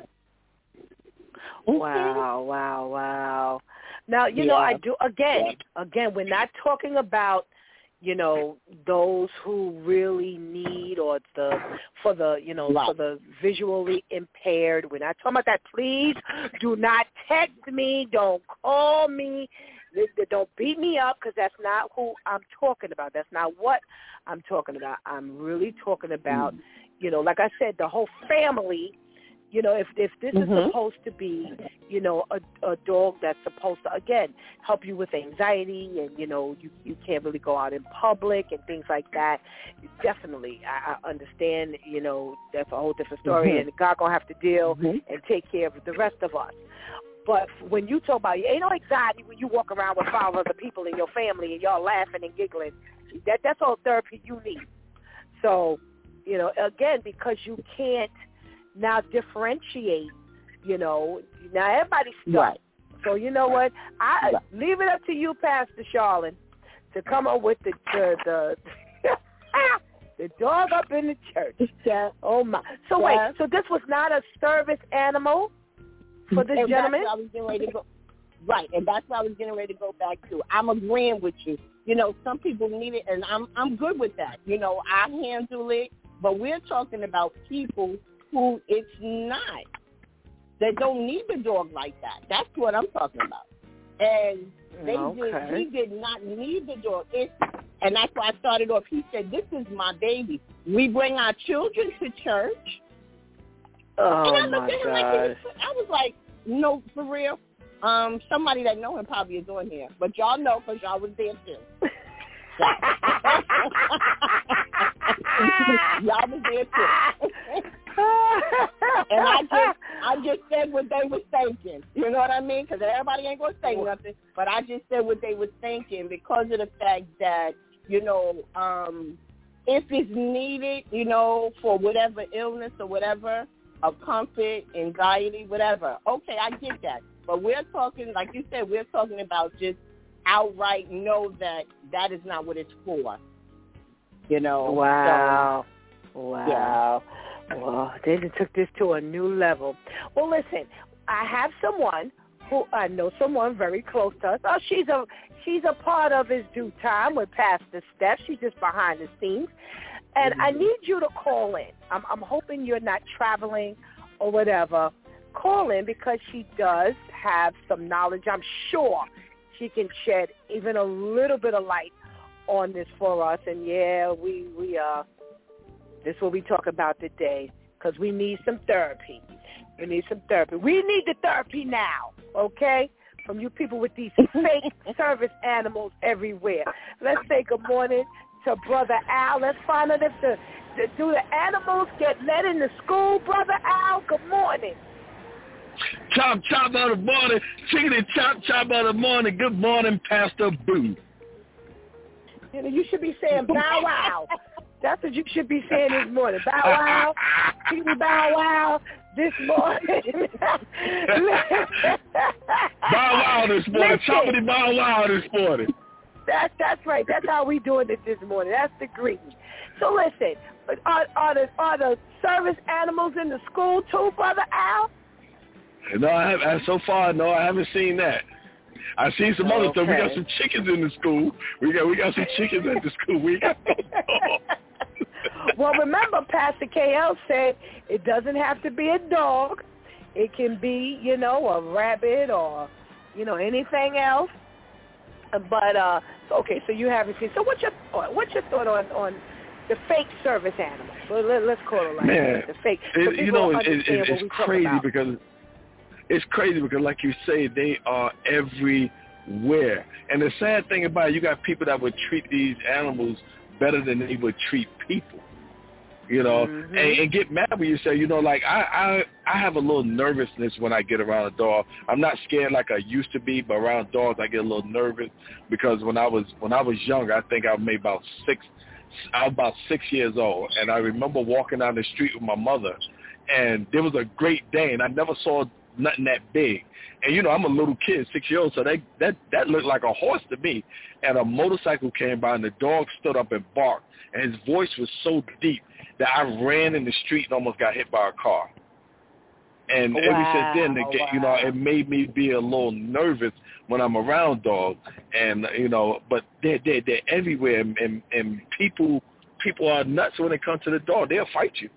Wow, wow, wow. Now, you yeah. know, I do, again, again, we're not talking about, you know, those who really need or the, for the, you know, right. for the visually impaired. We're not talking about that. Please do not text me. Don't call me. Don't beat me up, because that's not who I'm talking about. That's not what I'm talking about. I'm really talking about, you know, like I said, the whole family. You know, if if this mm-hmm. is supposed to be, you know, a, a dog that's supposed to, again, help you with anxiety and, you know, you, you can't really go out in public and things like that, definitely, I, I understand, you know, that's a whole different story, mm-hmm. and God going to have to deal mm-hmm. and take care of the rest of us. But when you talk about, ain't no anxiety when you walk around with five other people in your family and y'all laughing and giggling. That That's all therapy you need. So, you know, again, because you can't now differentiate, you know, now everybody's stuck. Right. So you know what? I right. leave it up to you, Pastor Charlene, to come up with the the the, the dog up in the church. Yeah. Oh my! So yeah. wait, so this was not a service animal for this and gentleman? That's what I was getting ready to go. Right, and that's what I was getting ready to go back to. I'm agreeing with you. You know, some people need it, and I'm I'm good with that. You know, I handle it, but we're talking about people who it's not. They don't need the dog like that. That's what I'm talking about. And they okay. did, he did not need the dog. It, and that's why I started off. He said, this is my baby. We bring our children to church. Oh, and I my looked at him God. like, I was like, no, for real. Um, somebody that know him probably is on here. But y'all know because y'all was there too. Y'all was there too. And I just, I just said what they was thinking. You know what I mean? Because everybody ain't gonna say nothing. But I just said what they was thinking because of the fact that, you know, um, if it's needed, you know, for whatever illness or whatever, of comfort, anxiety, whatever. Okay, I get that. But we're talking, like you said, we're talking about just outright know that that is not what it's for. You know. Wow. So, wow. Yeah. Well, they took this to a new level. Well, listen, I have someone who I know someone very close to us. Oh, she's a she's a part of his due time with Pastor Steph. She's just behind the scenes, and mm-hmm. I need you to call in. I'm, I'm hoping you're not traveling or whatever. Call in because she does have some knowledge. I'm sure she can shed even a little bit of light on this for us. And yeah, we we uh. This is what we talk about today because we need some therapy. We need some therapy. We need the therapy now, okay, from you people with these fake service animals everywhere. Let's say good morning to Brother Al. Let's find out if the, the do the animals get let into school, Brother Al? Good morning. Chop, chop of the morning. Chickity chop, chop of the morning. Good morning, Pastor Boo. You know, you should be saying bow wow. That's what you should be saying this morning. Bow wow, chickity bow wow this morning. Bow wow this morning. Choppity bow wow this morning. That's that's right. That's how we doing it this morning. That's the green. So listen, are, are the are the service animals in the school too, Brother Al? No, I have. So far, no, I haven't seen that. I seen some other okay. stuff. We got some chickens in the school. We got we got some chickens at the school. We got. Well, remember, Pastor K L said it doesn't have to be a dog. It can be, you know, a rabbit or, you know, anything else. But uh, okay, so you haven't seen. So what's your thought? What's your thought on, on the fake service animals? Well, let, let's call it like Man, that. The fake. It, you know, it, it, it's crazy about. because it's crazy because, like you say, they are everywhere. And the sad thing about it, you got people that would treat these animals better than they would treat people. You know, mm-hmm. and, and get mad when you say, you know, like I, I I have a little nervousness when I get around a dog. I'm not scared like I used to be, but around dogs I get a little nervous because when I was when I was young, I think I was maybe about six, I was about six years old, and I remember walking down the street with my mother, and there was a Great Dane. I never saw nothing that big, and you know I'm a little kid, six years old, so that that that looked like a horse to me. And a motorcycle came by, and the dog stood up and barked, and his voice was so deep that I ran in the street and almost got hit by a car. And wow. ever since then, they get, wow. you know, it made me be a little nervous when I'm around dogs. And, you know, but they're, they're, they're everywhere. And, and, and people people are nuts when it comes to the dog. They'll fight you.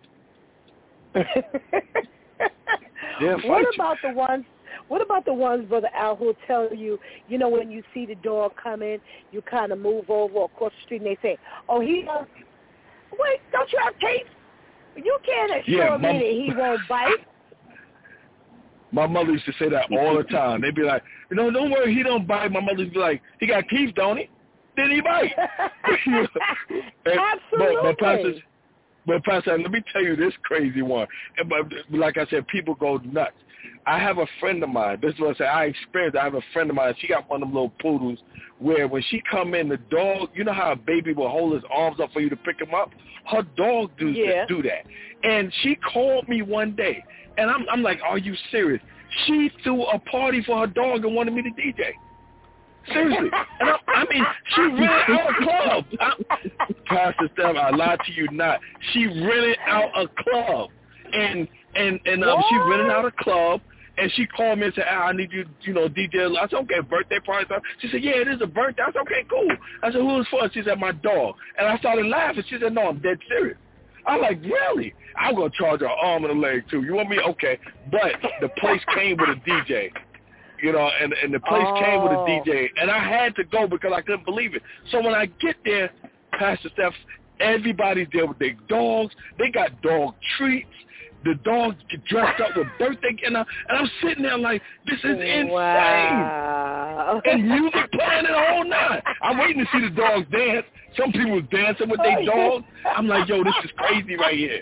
They'll fight what about you. the ones What about the ones, Brother Al, who tell you, you know, when you see the dog come in, you kind of move over across the street and they say, oh, he don't, wait, don't you have teeth? You can't assure yeah, my, me that he won't bite. My mother used to say that all the time. They'd be like, you know, don't worry, he don't bite. My mother would be like, he got teeth, don't he? Did he bite? and, Absolutely. But, but Pastor, but Pastor, let me tell you this crazy one. And, but like I said, people go nuts. I have a friend of mine. This is what I say. I experienced. I have a friend of mine. She got one of them little poodles where when she come in, the dog, you know how a baby will hold his arms up for you to pick him up? Her dog do, yeah. do that. And she called me one day, and I'm, I'm like, are you serious? She threw a party for her dog and wanted me to D J. Seriously. And I, I mean, she rented out a club. I, Pastor Steph, I lied to you not. She rented out a club. And and and um, she rented out a club, and she called me and said, Al, I need you, you know, D J. I said, okay, birthday party. She said, yeah, it is a birthday. I said, okay, cool. I said, who is for? She said, my dog. And I started laughing. She said, no, I'm dead serious. I'm like, really? I'm going to charge her arm and a leg, too. You want me? Okay. But the place came with a D J. You know, and, and the place oh. came with a D J. And I had to go because I couldn't believe it. So when I get there, Pastor Steph, everybody's there with their dogs. They got dog treats. The dogs get dressed up with birthday, and, I, and I'm sitting there like, this is insane. Wow. And music playing it all night. I'm waiting to see the dogs dance. Some people was dancing with their dogs. I'm like, yo, this is crazy right here.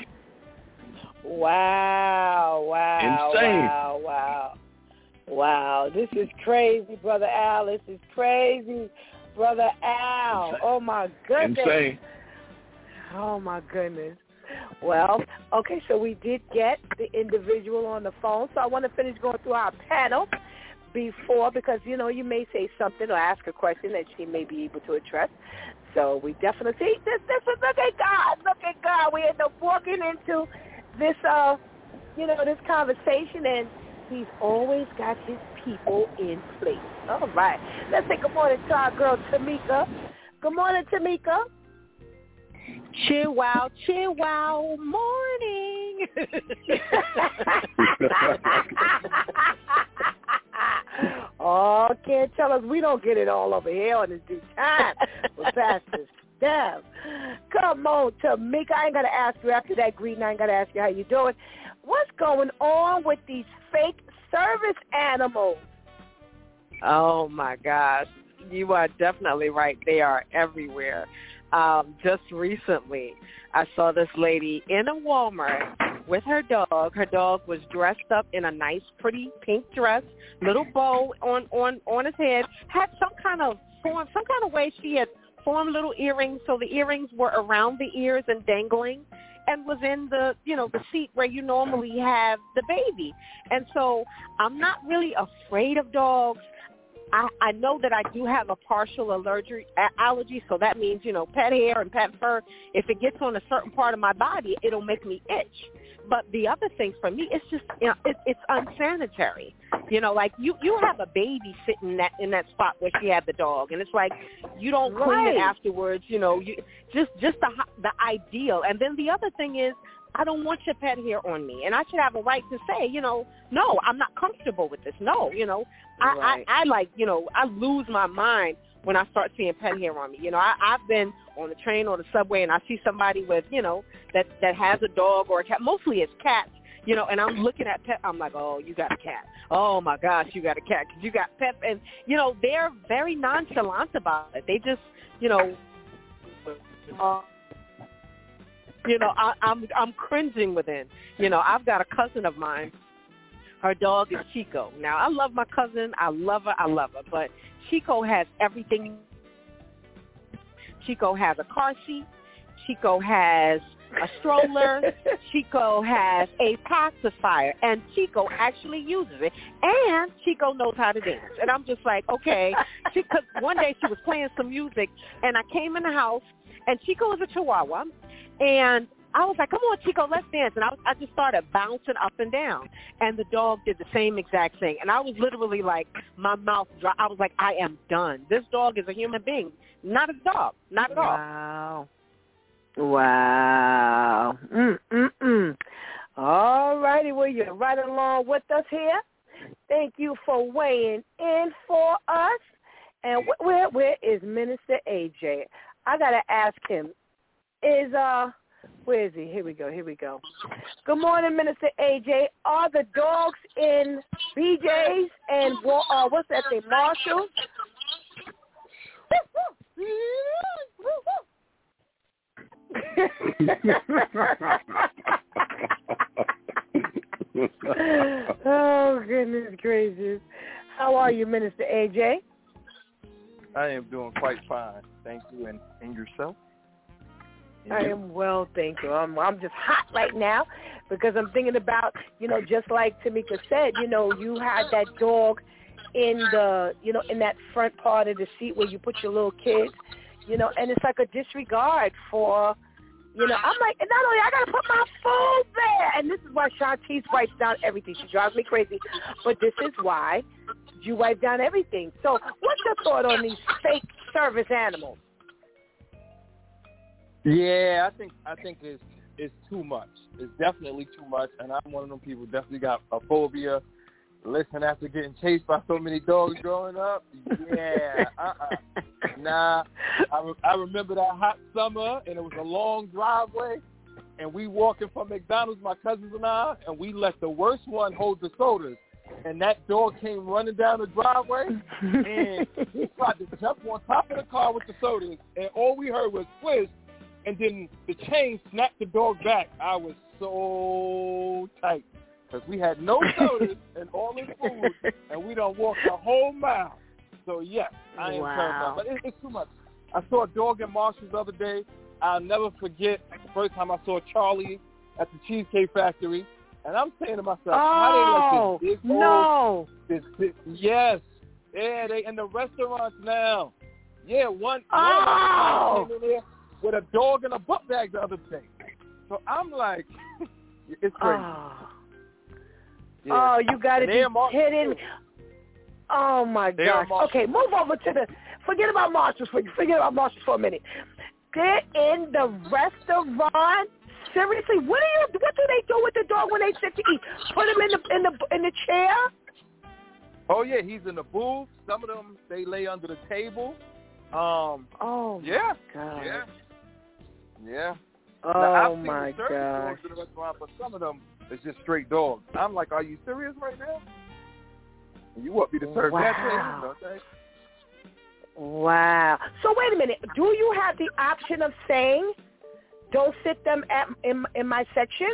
Wow, wow, insane. wow, wow. Wow, this is crazy, Brother Al. This is crazy, Brother Al. Oh, my goodness. Insane. Oh, my goodness. Well, okay, so we did get the individual on the phone, so I want to finish going through our panel before, because, you know, you may say something or ask a question that she may be able to address. So we definitely see this. This is look at God, look at God. We end up walking into this, uh, you know, this conversation, and he's always got his people in place. All right, let's say good morning to our girl Tamika. Good morning, Tamika. Chill wow, chill wow, morning. Oh, can't tell us we don't get it all over here on this due time with Pastor Steph. Come on, Tamika. I ain't got to ask you after that greeting. I ain't got to ask you how you doing. What's going on with these fake service animals? Oh, my gosh. You are definitely right. They are everywhere. Um, just recently, I saw this lady in a Walmart with her dog. Her dog was dressed up in a nice, pretty pink dress, little bow on, on, on his head, had some kind of form, some kind of way she had formed little earrings, so the earrings were around the ears and dangling, and was in the, you know, the seat where you normally have the baby. And so I'm not really afraid of dogs. I, I know that I do have a partial allergy, allergy, so that means, you know, pet hair and pet fur, if it gets on a certain part of my body, it'll make me itch. But the other thing for me, it's just, you know, it, it's unsanitary. You know, like you, you have a baby sitting in that, in that spot where she had the dog, and it's like you don't clean right. it afterwards, you know, you just just the the ideal. And then the other thing is, I don't want your pet hair on me, and I should have a right to say, you know, no, I'm not comfortable with this. No, you know, I, right. I, I like, you know, I lose my mind when I start seeing pet hair on me. You know, I, I've been on the train or the subway, and I see somebody with, you know, that, that has a dog or a cat. Mostly it's cats, you know, and I'm looking at Pep. I'm like, oh, you got a cat. Oh, my gosh, you got a cat because you got Pep. And, you know, they're very nonchalant about it. They just, you know, uh, you know, I, I'm I'm cringing within. You know, I've got a cousin of mine. Her dog is Chico. Now, I love my cousin. I love her. I love her. But Chico has everything. Chico has a car seat. Chico has a stroller. Chico has a pacifier. And Chico actually uses it. And Chico knows how to dance. And I'm just like, okay. Because one day she was playing some music, and I came in the house, and Chico is a Chihuahua. And I was like, come on, Chico, let's dance. And I, was, I just started bouncing up and down. And the dog did the same exact thing. And I was literally like, my mouth dry. I was like, I am done. This dog is a human being, not a dog, not at all. Wow. Wow. Mm-mm-mm. All righty, well, you're right along with us here. Thank you for weighing in for us. And where where is Minister A J? I got to ask him, is, uh, where is he? Here we go, here we go. Good morning, Minister A J. Are the dogs in B J's and, uh, what's that thing, Marshalls? Oh, goodness gracious. How are you, Minister A J? I am doing quite fine. Thank you. And, and yourself? And I you? am well, thank you. I'm, I'm just hot right now because I'm thinking about, you know, just like Tamika said, you know, you had that dog in the, you know, in that front part of the seat where you put your little kids, you know, and it's like a disregard for, you know, I'm like, and not only I got to put my food there. And this is why Shantice wipes down everything. She drives me crazy. But this is why you wipe down everything. So what's your thought on these fake service animals? Yeah, I think I think it's it's too much. It's definitely too much, and I'm one of them people who definitely got a phobia. Listen, after getting chased by so many dogs growing up, yeah, uh-uh. Nah, I, re- I remember that hot summer, and it was a long driveway, and we walking from McDonald's, my cousins and I, and we let the worst one hold the sodas, and that dog came running down the driveway, and he tried to jump on top of the car with the sodas, and all we heard was whiz, and then the chain snapped the dog back. I was so tight. Because we had no sodas and all this food, and we done walked a whole mile. So, yes, I am wow. terrified. But it, it's too much. I saw a dog in Marshalls the other day. I'll never forget the first time I saw Charlie at the Cheesecake Factory. And I'm saying to myself, oh, how they let this big no. old, this big, yes. Yeah, they in the restaurants now. Yeah, one, oh. one came in there with a dog and a book bag the other day. So I'm like, it's crazy. Oh. Yeah. Oh, you got to be kidding. Oh, my gosh. Okay, move over to the, forget about Marshalls for, forget about Marshalls for a minute. They're in the restaurant. Seriously, what do you, what do they do with the dog when they sit to eat? Put him in the, in the, in the chair? Oh, yeah, he's in the booth. Some of them, they lay under the table. Um, oh, yeah. my God. Yeah. Yeah. Oh, now, I've my seen service gosh. dogs in the restaurant, but some of them, it's just straight dogs. I'm like, are you serious right now? You want me to serve wow. that thing? Okay. Wow. So wait a minute. Do you have the option of saying, don't sit them at in, in my section?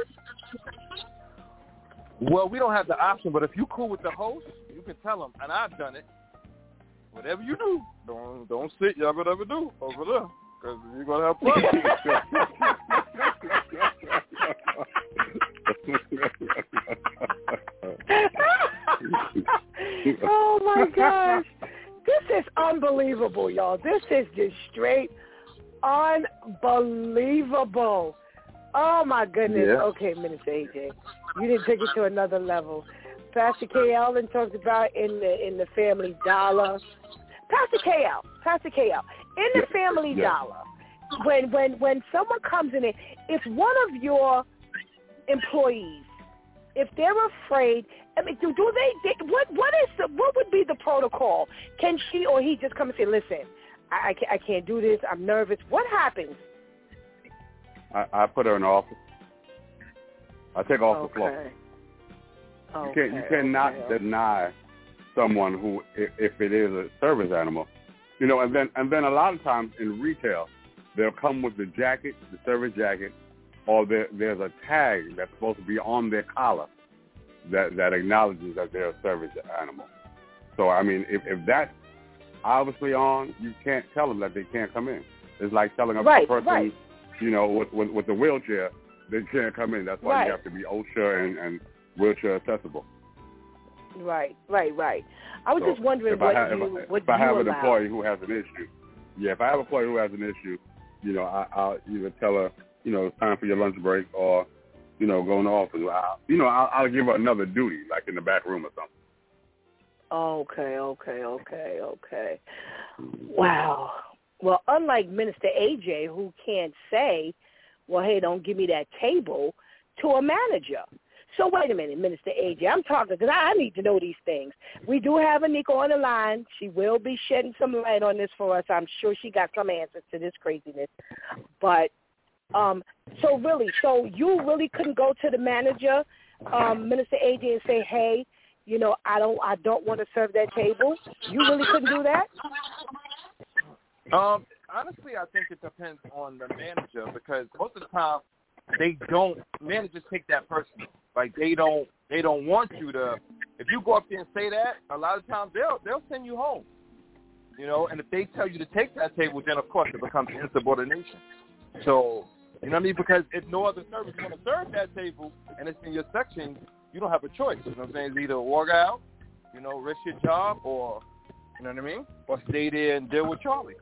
Well, we don't have the option, but if you cool with the host, you can tell them, and I've done it. Whatever you do, don't don't sit, y'all whatever do over there, because you're gonna have problems. Oh my gosh. This is unbelievable, y'all. This is just straight unbelievable. Oh my goodness. Yeah. Okay, Minister A J. You didn't take it to another level. Pastor K. Allen talked about in the in the Family Dollar. Pastor K. L. Pastor K. L. In the Family yeah. Dollar, when when when someone comes in, if one of your employees, if they're afraid, I mean, do, do they, they? What what is the, what would be the protocol? Can she or he just come and say, "Listen, I I can't, I can't do this. I'm nervous." What happens? I, I put her in the office. I take off okay. the floor. Okay. You can't. You cannot okay. deny someone who, if, if it is a service animal, you know. And then and then a lot of times in retail, they'll come with the jacket, the service jacket, or there, there's a tag that's supposed to be on their collar that that acknowledges that they're a service animal. So I mean, if if that's obviously on, you can't tell them that they can't come in. It's like telling a right, person, right. you know, with, with with the wheelchair, they can't come in. That's why right. you have to be OSHA and, and wheelchair accessible. Right, right, right. I was so just wondering if what I have, you if I, what if I you have an allow. employee who has an issue, yeah, if I have an employee who has an issue, you know, I, I'll either tell her, you know, it's time for your lunch break, or, you know, go in the office. I'll, you know, I'll, I'll give her another duty, like in the back room or something. Okay, okay, okay, okay. Wow. Well, unlike Minister A J, who can't say, well, hey, don't give me that table, to a manager. So wait a minute, Minister A J. I'm talking because I need to know these things. We do have Anika on the line. She will be shedding some light on this for us. I'm sure she got some answers to this craziness. But um, so really, so you really couldn't go to the manager, um, Minister A J, and say, hey, you know, I don't, I don't want to serve that table. You really couldn't do that? Um, honestly, I think it depends on the manager, because most of the time they don't. Managers take that personal. Like they don't, they don't want you to. If you go up there and say that, a lot of times they'll they'll send you home. You know, and if they tell you to take that table, then of course it becomes insubordination. So you know what I mean? Because if no other service is going to serve that table and it's in your section, you don't have a choice. You know what I'm saying? It's either walk out, you know, risk your job, or you know what I mean, or stay there and deal with Charlie.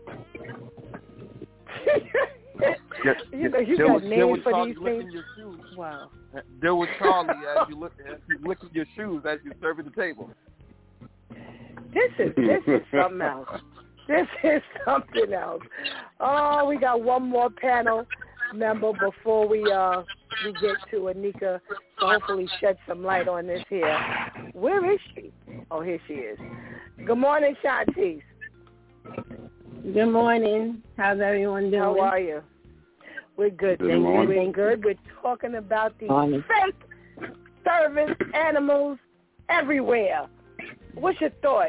Get, you know, you deal got with, names deal with for Charlie these licking things. your shoes. Wow. Deal with Charlie as you look as you licking your shoes as you serving the table. This is this is something else. This is something else. Oh, we got one more panel member before we uh we get to Anika. So hopefully shed some light on this here. Where is she? Oh, here she is. Good morning, Shantice. Good morning. How's everyone doing? How are you? We're good. Good Thank morning. you. We're good. We're talking about the Morning. fake service animals everywhere. What's your thought?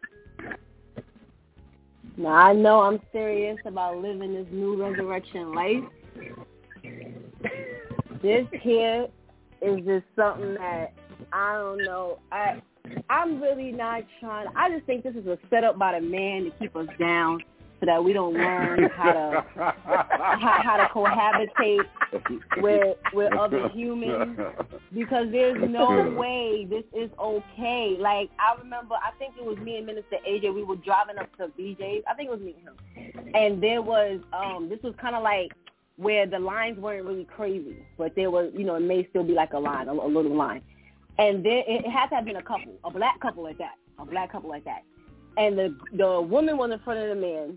Now, I know I'm serious about living this new resurrection life. This here is just something that I don't know. I I'm really not trying. I just think this is a setup by the man to keep us down, so that we don't learn how to how, how to cohabitate with with other humans. Because there's no way this is okay. Like I remember, I think it was me and Minister A J. We were driving up to B J's. I think it was me and him. And there was um, this was kind of like where the lines weren't really crazy, but there was, you know, it may still be like a line, a, a little line. And there, it had to have been a couple, a black couple like that, a black couple like that. And the the woman was in front of the man,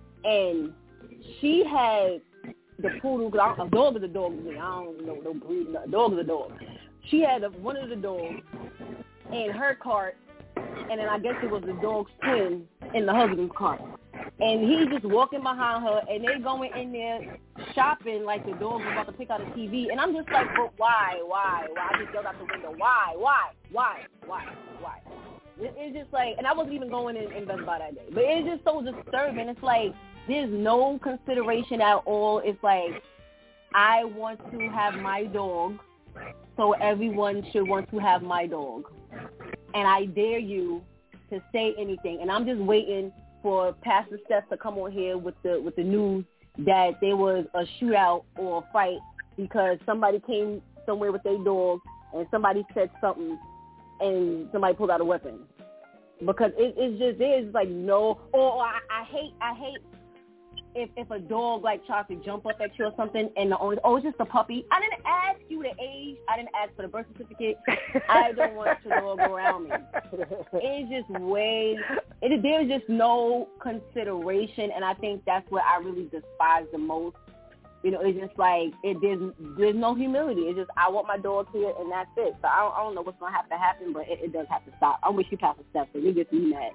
and she had the poodle. Cause I, a dog is a dog to me. I don't know no breed. A dog is a dog. She had a, one of the dogs in her cart, and then I guess it was the dog's twin in the husband's cart. And he's just walking behind her, and they going in there shopping like the dog was about to pick out a T V. And I'm just like, but why, why, why? I just yelled out the window, why, why, why, why, why? It, it's just like, and I wasn't even going in, in Best Buy that day. But it's just so disturbing. It's like there's no consideration at all. It's like I want to have my dog, so everyone should want to have my dog. And I dare you to say anything. And I'm just waiting for Pastor Steph to come on here with the with the news that there was a shootout or a fight because somebody came somewhere with their dog and somebody said something and somebody pulled out a weapon. Because it, it's just there's like no or, or I, I hate I hate if if a dog like tries to jump up at you or something and the owner, oh, it's just a puppy. I didn't ask you the age. I didn't ask for the birth certificate. I don't want your dog around me. It's just way, it, there's just no consideration, and I think that's what I really despise the most. You know, it's just like, it there's, there's no humility. It's just, I want my dog here, and that's it. So I don't, I don't know what's going to have to happen, but it, it does have to stop. I wish you passed a step, so you get me mad.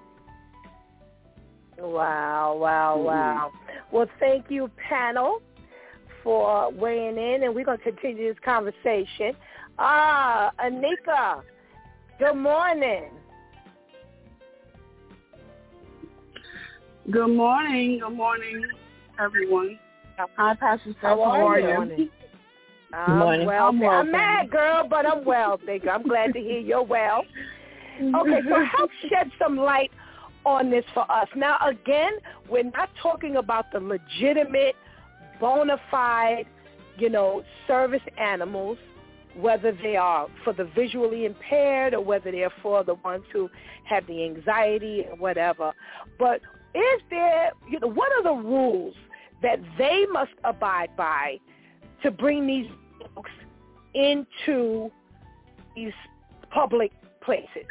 Wow, wow, wow. Well, thank you, panel, for weighing in, and we're going to continue this conversation. Ah, Anika, good morning. Good morning. Good morning, everyone. Hi, Pastor Steph. How are, How are you? you? I'm morning. well. I'm, well, I'm mad, girl, but I'm well. Thank you. I'm glad to hear you're well. Okay, so help shed some light on this for us. Now, again, we're not talking about the legitimate, bona fide, you know, service animals, whether they are for the visually impaired or whether they're for the ones who have the anxiety or whatever. But is there, you know, what are the rules that they must abide by to bring these dogs into these public places?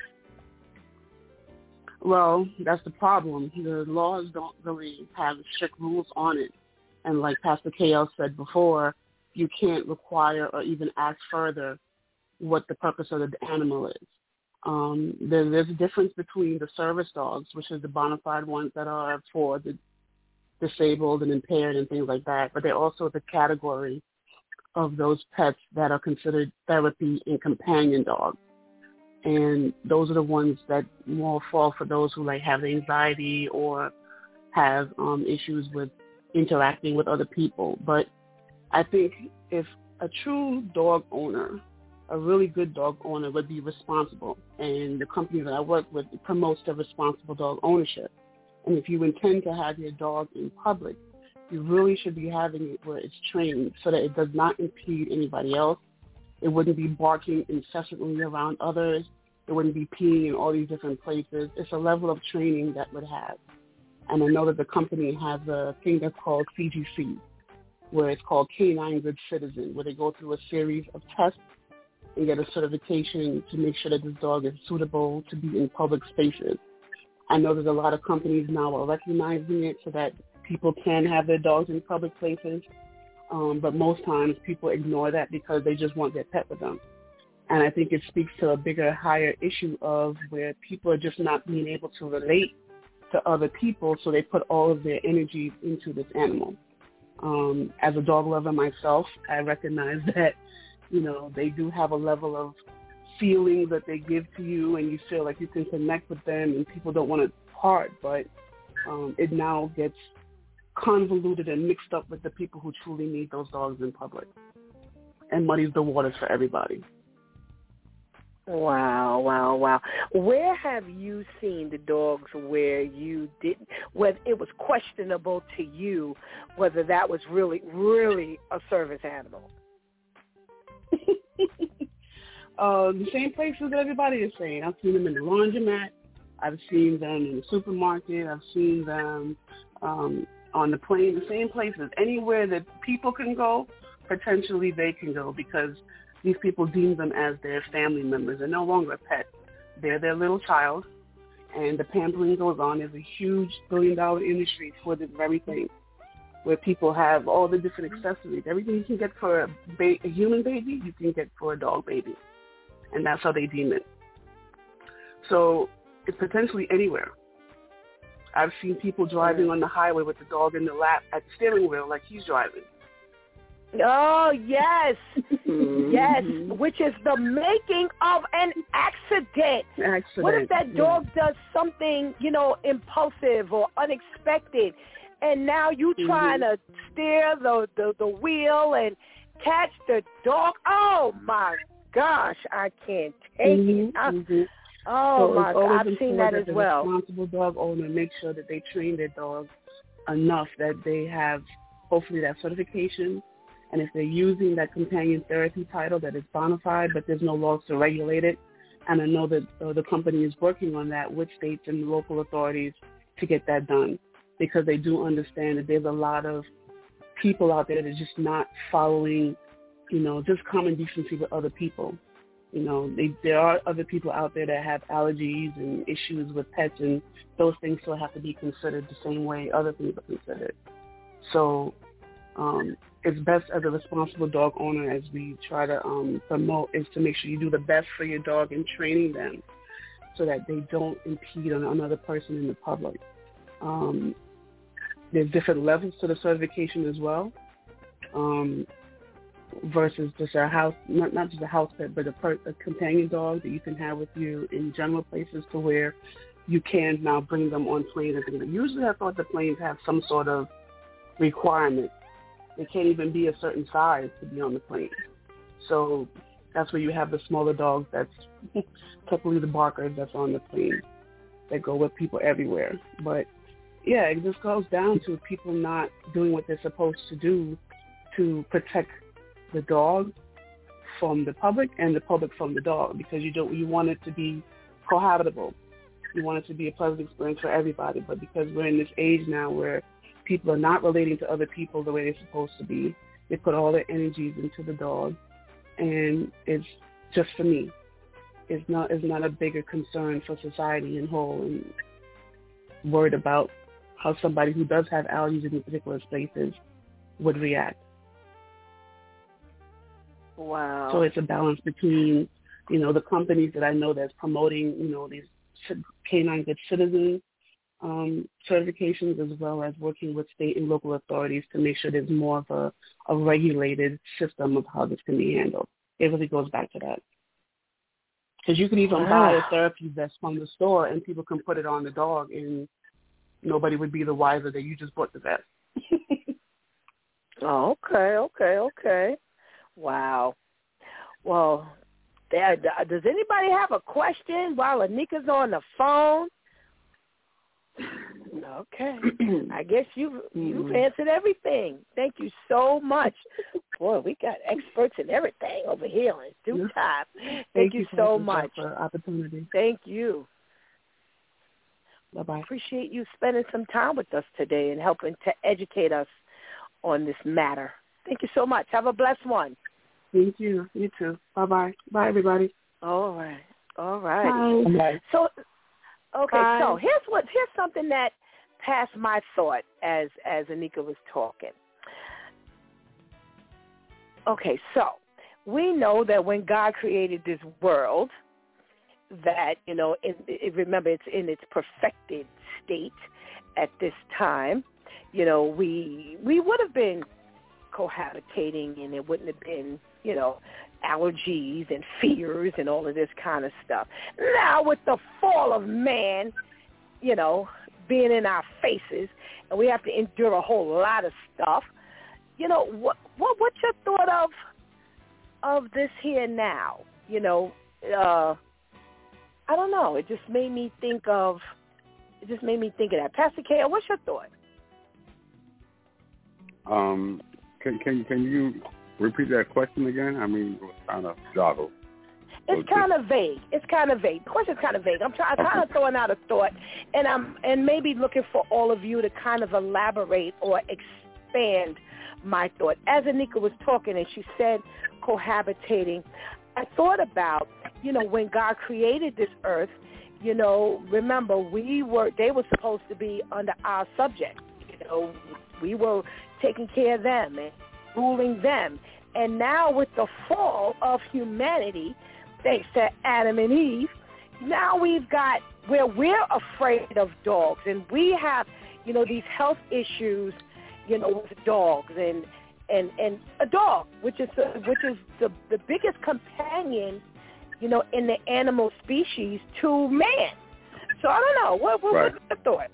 Well, that's the problem. The laws don't really have strict rules on it. And like Pastor K L said before, you can't require or even ask further what the purpose of the animal is. Um, there, there's a difference between the service dogs, which is the bona fide ones that are for the disabled and impaired and things like that, but they're also the category of those pets that are considered therapy and companion dogs. And those are the ones that more fall for those who like have anxiety or have um, issues with interacting with other people. But I think if a true dog owner, a really good dog owner would be responsible, and the company that I work with promotes the responsible dog ownership. And if you intend to have your dog in public, you really should be having it where it's trained so that it does not impede anybody else. It wouldn't be barking incessantly around others. It wouldn't be peeing in all these different places. It's a level of training that would have. And I know that the company has a thing that's called C G C, where it's called Canine Good Citizen, where they go through a series of tests and get a certification to make sure that this dog is suitable to be in public spaces. I know that a lot of companies now are recognizing it so that people can have their dogs in public places. Um, but most times people ignore that because they just want their pet with them. And I think it speaks to a bigger, higher issue of where people are just not being able to relate to other people, so they put all of their energy into this animal. Um, as a dog lover myself, I recognize that, you know, they do have a level of feeling that they give to you, and you feel like you can connect with them, and people don't want to part, but um, it now gets convoluted and mixed up with the people who truly need those dogs in public and muddies the waters for everybody. Wow, wow, wow. Where have you seen the dogs where you didn't, whether it was questionable to you whether that was really, really a service animal? uh, the same places that everybody is saying. I've seen them in the laundromat. I've seen them in the supermarket. I've seen them um, on the plane, the same places. Anywhere that people can go, potentially they can go, because these people deem them as their family members. They're no longer a pet. They're their little child, and the pampering goes on. There's a huge billion-dollar industry for this very thing, where people have all the different accessories. Everything you can get for a, ba- a human baby, you can get for a dog baby, and that's how they deem it. So it's potentially anywhere. I've seen people driving on the highway with the dog in the lap at the steering wheel like he's driving. Oh, yes. Yes, which is the making of an accident. Accident. What if that dog yeah. does something, you know, impulsive or unexpected, and now you mm-hmm. trying to steer the, the, the wheel and catch the dog? Oh, my gosh, I can't take mm-hmm. it. I, mm-hmm. Oh, so my God, I've seen that, that as well. The responsible dog owner make sure that they train their dogs enough that they have, hopefully, that certification. And if they're using that companion therapy title that is bona fide, but there's no laws to regulate it, and I know that uh, the company is working on that with states and local authorities to get that done, because they do understand that there's a lot of people out there that are just not following, you know, just common decency with other people. You know, they, there are other people out there that have allergies and issues with pets, and those things still have to be considered the same way other things are considered. So um, it's best as a responsible dog owner, as we try to um, promote, is to make sure you do the best for your dog in training them so that they don't impede on another person in the public. Um, there's different levels to the certification as well. um, versus just a house, not, not just a house pet, but a, per, a companion dog that you can have with you in general places to where you can now bring them on planes and things. Usually I thought the planes have some sort of requirement. They can't even be a certain size to be on the plane. So that's where you have the smaller dogs that's typically the barkers that's on the plane that go with people everywhere. But yeah, it just goes down to people not doing what they're supposed to do to protect the dog from the public and the public from the dog, because you don't you want it to be cohabitable. You want it to be a pleasant experience for everybody. But because we're in this age now where people are not relating to other people the way they're supposed to be, they put all their energies into the dog, and it's just for me. It's not it's not a bigger concern for society in whole, and worried about how somebody who does have allergies in particular spaces would react. Wow. So it's a balance between, you know, the companies that I know that's promoting, you know, these canine good citizen um, certifications, as well as working with state and local authorities to make sure there's more of a, a regulated system of how this can be handled. It really goes back to that. Because you can even buy a therapy vest from the store and people can put it on the dog and nobody would be the wiser that you just bought the vest. Oh, okay, okay, okay. Wow. Well, there, does anybody have a question while Anika's on the phone? Okay. I guess you've, you've mm-hmm. answered everything. Thank you so much. Boy, we got experts in everything over here on Due Time. Thank, Thank you, you so much. For the opportunity. Thank you. Bye-bye. Appreciate you spending some time with us today and helping to educate us on this matter. Thank you so much. Have a blessed one. Thank you. You too. Bye-bye. Bye, everybody. All right. All right. Bye. So, okay, Bye. so here's what here's something that passed my thought as as Anika was talking. Okay, so we know that when God created this world, that, you know, it, it, remember, it's in its perfected state at this time. You know, we we would have been cohabitating, and it wouldn't have been, you know, allergies and fears and all of this kind of stuff. Now, with the fall of man, you know, being in our faces, and we have to endure a whole lot of stuff, you know, what what what's your thought of of this here now? You know, uh, I don't know. It just made me think of it just made me think of that. Pastor K, what's your thought? Um, can can can you repeat that question again? I mean, it was kind of joggled. It's kind of vague. It's kind of vague. The question's kind of vague. I'm trying, I'm kind of throwing out a thought, and I'm and maybe looking for all of you to kind of elaborate or expand my thought. As Anika was talking and she said cohabitating, I thought about, you know, when God created this earth, you know, remember we were they were supposed to be under our subject. You know, we were taking care of them and ruling them. And now with the fall of humanity, thanks to Adam and Eve, now we've got where we're afraid of dogs, and we have, you know, these health issues, you know, with dogs, and and and a dog, which is the, which is the the biggest companion, you know, in the animal species to man. So I don't know. What what right. what's your thought?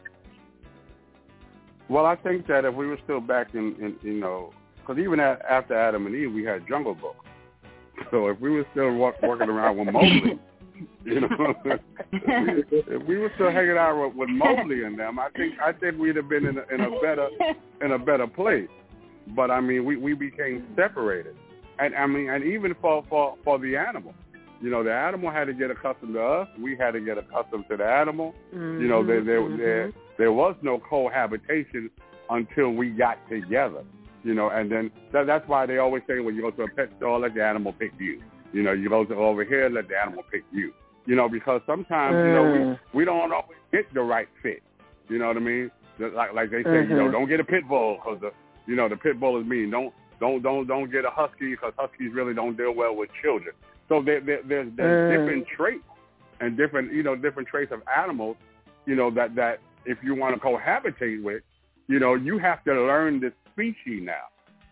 Well, I think that if we were still back in, in you know, because even at, after Adam and Eve, we had Jungle Book. So if we were still walk, walking around with Mowgli, you know, if, we, if we were still hanging out with, with Mowgli and them, I think I think we'd have been in a, in a better in a better place. But I mean, we, we became separated, and I mean, and even for, for, for the animal, you know, the animal had to get accustomed to us. We had to get accustomed to the animal. Mm-hmm, you know, there there, mm-hmm. there there was no cohabitation until we got together. You know, and then that, that's why they always say when you go to a pet store, let the animal pick you. You know, you go to over here, let the animal pick you. You know, because sometimes, mm. you know, we, we don't always get the right fit. You know what I mean? Like like they say, mm-hmm. you know, don't get a pit bull because, the you know, the pit bull is mean. Don't don't don't don't get a husky because huskies really don't deal well with children. So there, there, there's, there's mm. different traits and different, you know, different traits of animals, you know, that, that if you want to cohabitate with, you know, you have to learn this species now.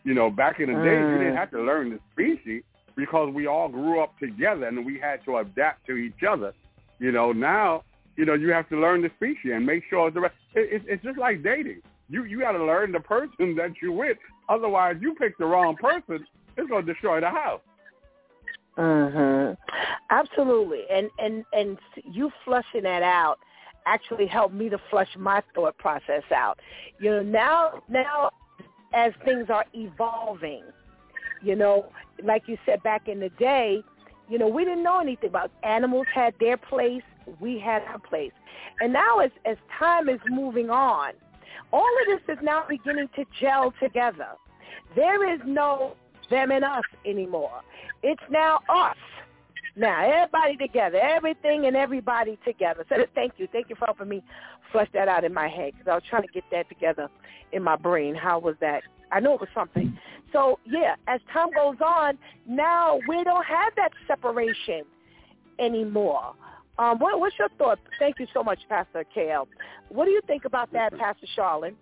You know, back in the Mm. days, you didn't have to learn the species because we all grew up together and we had to adapt to each other. You know, now, you know, you have to learn the species and make sure the rest. It, it, it's just like dating. You you got to learn the person that you're with. Otherwise, you pick the wrong person, it's going to destroy the house. Mhm. Absolutely. And and and you flushing that out actually helped me to flush my thought process out. You know, now now as things are evolving, you know, like you said back in the day, you know, we didn't know anything about animals had their place, we had our place. And now as as time is moving on, all of this is now beginning to gel together. There is no them and us anymore. It's now us. Now, everybody together, everything and everybody together. So thank you. Thank you for helping me flush that out in my head because I was trying to get that together in my brain. How was that? I know it was something. So, yeah, as time goes on, now we don't have that separation anymore. Um, what, what's your thought? Thank you so much, Pastor Kale. What do you think about that, Pastor Charlene?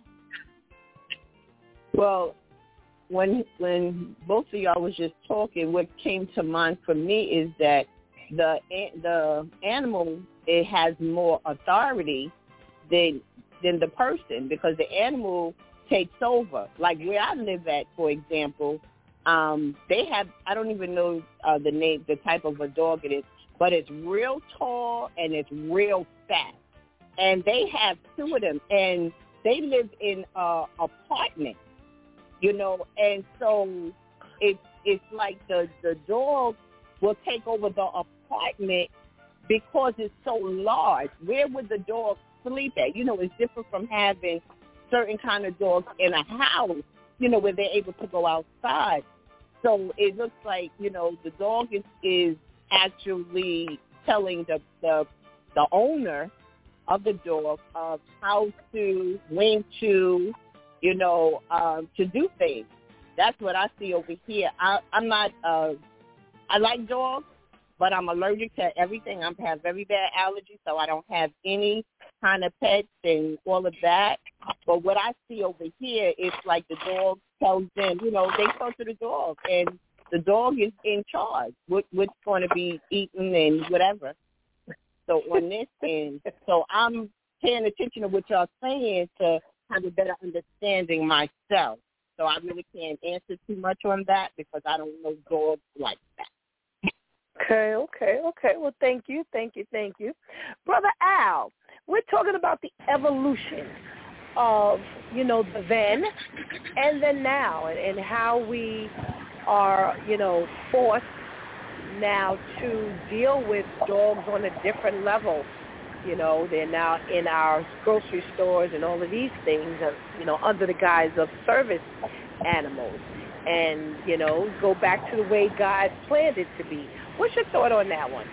Well, when when both of y'all was just talking, what came to mind for me is that the the animal, it has more authority than than the person because the animal takes over. Like where I live at, for example, um, they have, I don't even know uh, the name, the type of a dog it is, but it's real tall and it's real fat. And they have two of them, and they live in an apartment. You know, and so it's it's like the, the dog will take over the apartment because it's so large. Where would the dog sleep at? You know, it's different from having certain kind of dogs in a house, you know, where they're able to go outside. So it looks like, you know, the dog is, is actually telling the, the the owner of the dog of how to, when to, you know, um, to do things. That's what I see over here. I, I'm not, uh, I like dogs, but I'm allergic to everything. I have very bad allergies, so I don't have any kind of pets and all of that. But what I see over here is like the dog tells them, you know, they talk to the dog, and the dog is in charge. What, what's going to be eaten and whatever. So on this end, so I'm paying attention to what y'all saying to have a better understanding myself. So I really can't answer too much on that because I don't know dogs like that. Okay, okay, okay. Well, thank you, thank you, thank you. Brother Al, we're talking about the evolution of, you know, the then and the now and, and how we are, you know, forced now to deal with dogs on a different level. You know, they're now in our grocery stores and all of these things, uh, you know, under the guise of service animals. And, you know, go back to the way God planned it to be. What's your thought on that one?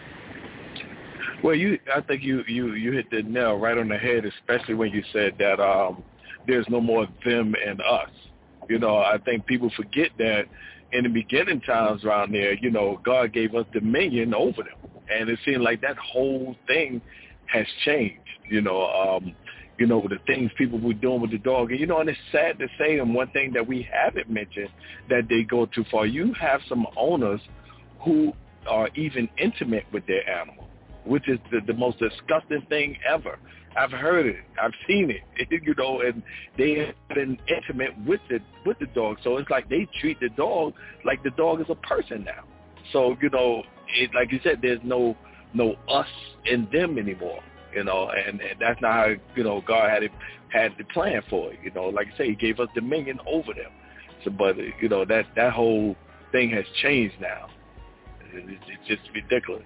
Well, you, I think you, you, you hit the nail right on the head, especially when you said that um, there's no more them and us. You know, I think people forget that in the beginning times around there, you know, God gave us dominion over them. And it seemed like that whole thing has changed, you know, um, you know, the things people were doing with the dog. And, you know, and it's sad to say, and one thing that we haven't mentioned that they go too far, you have some owners who are even intimate with their animal, which is the, the most disgusting thing ever. I've heard it. I've seen it, you know, and they have been intimate with the, with the dog. So it's like they treat the dog like the dog is a person now. So, you know, it, like you said, there's no no us and them anymore, you know, and, and that's not how, you know, God had it had the plan for it, you know. Like I say, he gave us dominion over them. So, but, you know, that, that whole thing has changed now. It, it, it's just ridiculous.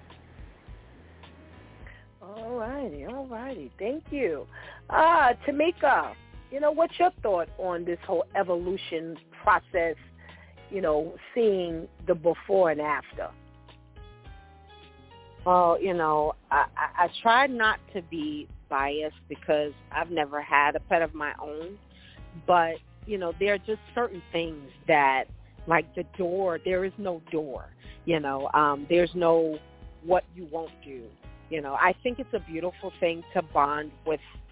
All righty, all righty. Thank you. Uh, Tamika, you know, what's your thought on this whole evolution process, you know, seeing the before and after? Well, you know, I, I, I try not to be biased because I've never had a pet of my own. But, you know, there are just certain things that, like the door, there is no door. You know, um, there's no what you won't do. You know, I think it's a beautiful thing to bond with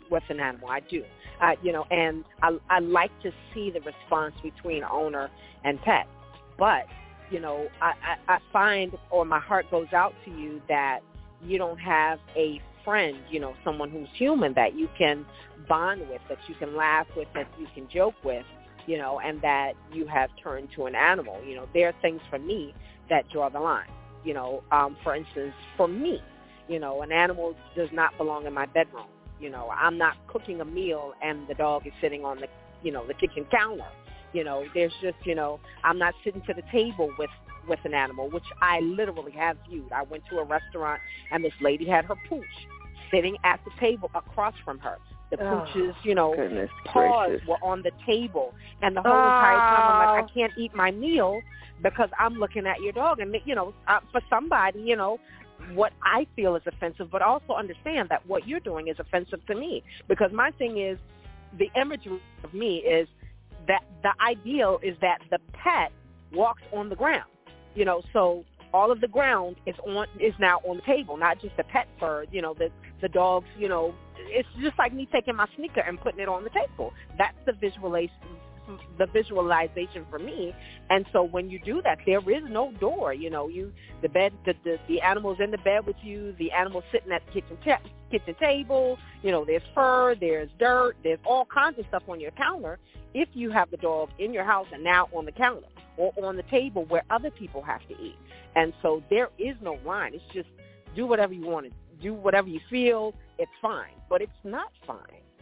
with an animal. I do. Uh, you know, and I, I like to see the response between owner and pet. But, you know, I, I, I find, or my heart goes out to you that you don't have a friend, you know, someone who's human that you can bond with, that you can laugh with, that you can joke with, you know, and that you have turned to an animal. You know, there are things for me that draw the line. You know, um, for instance, for me, you know, an animal does not belong in my bedroom. You know, I'm not cooking a meal and the dog is sitting on the, you know, the kitchen counter. You know, there's just, you know, I'm not sitting to the table with, with an animal, which I literally have viewed. I went to a restaurant and this lady had her pooch sitting at the table across from her. The pooch's, you know, paws gracious. were on the table. And the whole oh. entire time I'm like, I can't eat my meal because I'm looking at your dog. And, you know, uh, for somebody, you know, what I feel is offensive, but also understand that what you're doing is offensive to me. Because my thing is, the imagery of me is that the ideal is that the pet walks on the ground. You know, so all of the ground is on is now on the table, not just the pet fur, you know, the the dogs, you know, it's just like me taking my sneaker and putting it on the table. That's the visualization, the visualization for me. And so when you do that, there is no door. You know, you the bed, the the, the animal's in the bed with you. The animal's sitting at the kitchen ta- kitchen table. You know, there's fur, there's dirt, there's all kinds of stuff on your counter. If you have the dog in your house and now on the counter or on the table where other people have to eat, and so there is no line. It's just do whatever you want to do, whatever you feel. It's fine, but it's not fine.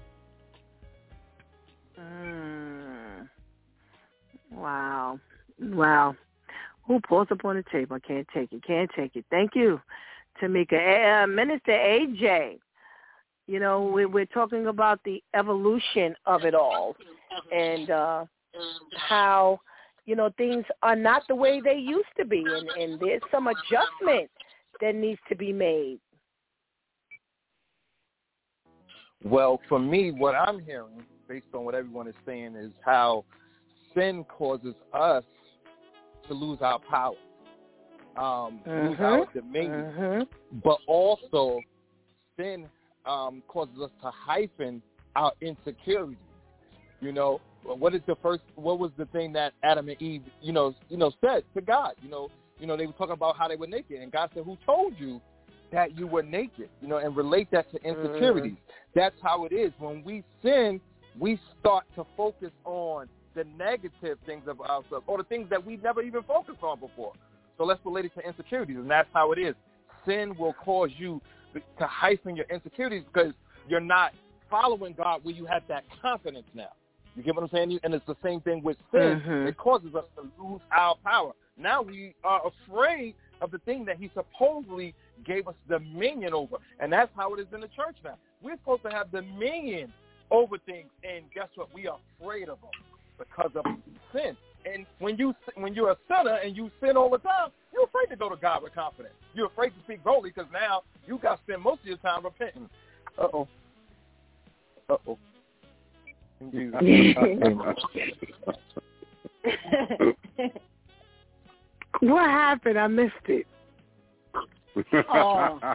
Mm. Wow. Wow. Who pulls up on the table? I can't take it. Can't take it. Thank you, Tamika. Uh, Minister A J, you know, we, we're talking about the evolution of it all and uh, how, you know, things are not the way they used to be, and, and there's some adjustment that needs to be made. Well, for me, what I'm hearing, based on what everyone is saying, is how sin causes us to lose our power, um, mm-hmm. lose our dominion. Mm-hmm. But also, sin um, causes us to heighten our insecurities. You know, what is the first? What was the thing that Adam and Eve, you know, you know, said to God? You know, you know, they were talking about how they were naked, and God said, "Who told you that you were naked?" You know, and relate that to insecurities. Mm. That's how it is. When we sin, we start to focus on the negative things of ourselves, or the things that we never even focused on before. So let's relate it to insecurities, and that's how it is. Sin will cause you to heighten your insecurities because you're not following God where you have that confidence now. You get what I'm saying? And it's the same thing with sin. Mm-hmm. It causes us to lose our power. Now we are afraid of the thing that he supposedly gave us dominion over. And that's how it is in the church now. We're supposed to have dominion over things, and guess what? We are afraid of them because of sin. And when, you, when you're a sinner and you sin all the time, you're afraid to go to God with confidence. You're afraid to speak boldly because now you got to spend most of your time repenting. Uh-oh. Uh-oh. What happened? I missed it. Oh.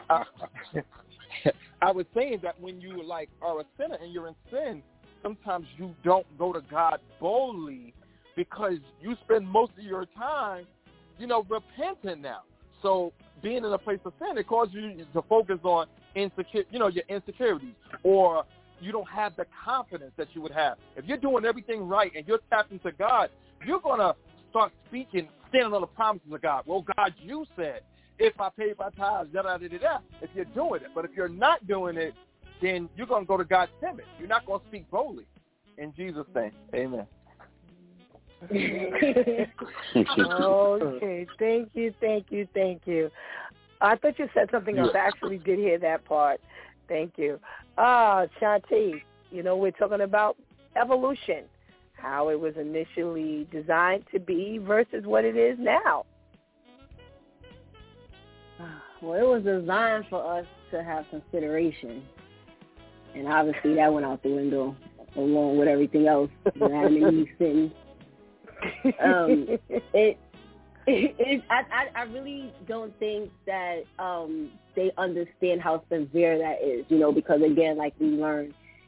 I was saying that when you like are a sinner and you're in sin, sometimes you don't go to God boldly because you spend most of your time, you know, repenting now. So being in a place of sin, it causes you to focus on insecure, you know, your insecurities, or you don't have the confidence that you would have. If you're doing everything right and you're tapped into God, you're going to start speaking, standing on the promises of God. Well, God, you said, if I pay my tithes, da da da da da, if you're doing it. But if you're not doing it, then you're going to go to God timid. You're not going to speak boldly. In Jesus' name, amen. Okay, thank you, thank you, thank you. I thought you said something else. I actually did hear that part. Thank you. Ah, Shanti, you know, we're talking about evolution, how it was initially designed to be versus what it is now. Well, it was designed for us to have consideration, and obviously that went out the window along with everything else. Adam and Eve sitting. Um, it, it, it I, I, I really don't think that um, they understand how severe that is, you know, because again, like we learned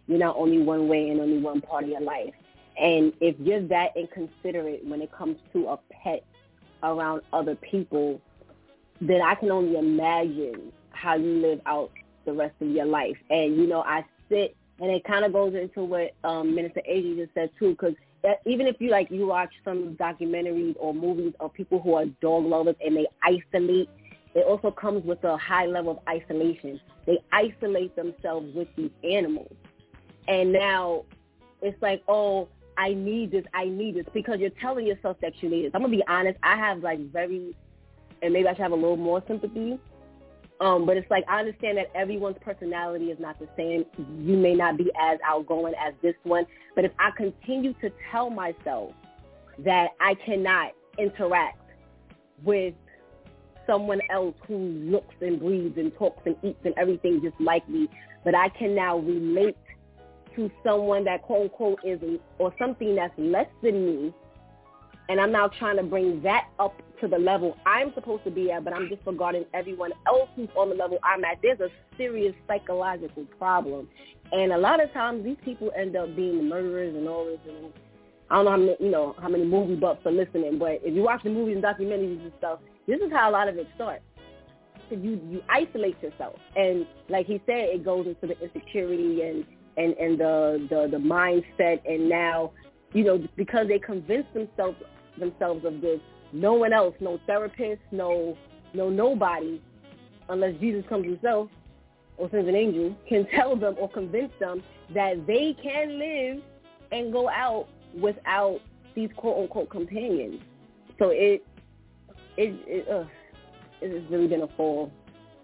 you're not only one way and only one part of your life. And if you're that inconsiderate when it comes to a pet around other people, then I can only imagine how you live out the rest of your life. And, you know, I sit, and it kind of goes into what um, Minister A J just said, too, because even if you, like, you watch some documentaries or movies of people who are dog lovers and they isolate, it also comes with a high level of isolation. They isolate themselves with these animals. And now it's like, oh, I need this, I need this, because you're telling yourself that you need it. I'm going to be honest, I have, like, very, and maybe I should have a little more sympathy, um, but it's like I understand that everyone's personality is not the same. You may not be as outgoing as this one, but if I continue to tell myself that I cannot interact with someone else who looks and breathes and talks and eats and everything just like me, but I can now relate to someone that quote unquote is, or something that's less than me, and I'm now trying to bring that up to the level I'm supposed to be at, but I'm disregarding everyone else who's on the level I'm at. There's a serious psychological problem, and a lot of times these people end up being murderers and all this. And I don't know how many, you know, how many movie buffs are listening, but if you watch the movies and documentaries and stuff, this is how a lot of it starts. You you isolate yourself, and like he said, it goes into the insecurity and and and the, the the mindset, and now, you know, because they convince themselves themselves of this, no one else, no therapist, no no nobody, unless Jesus comes himself or sends an angel, can tell them or convince them that they can live and go out without these quote unquote companions. So it it it uh, it has really been a fall.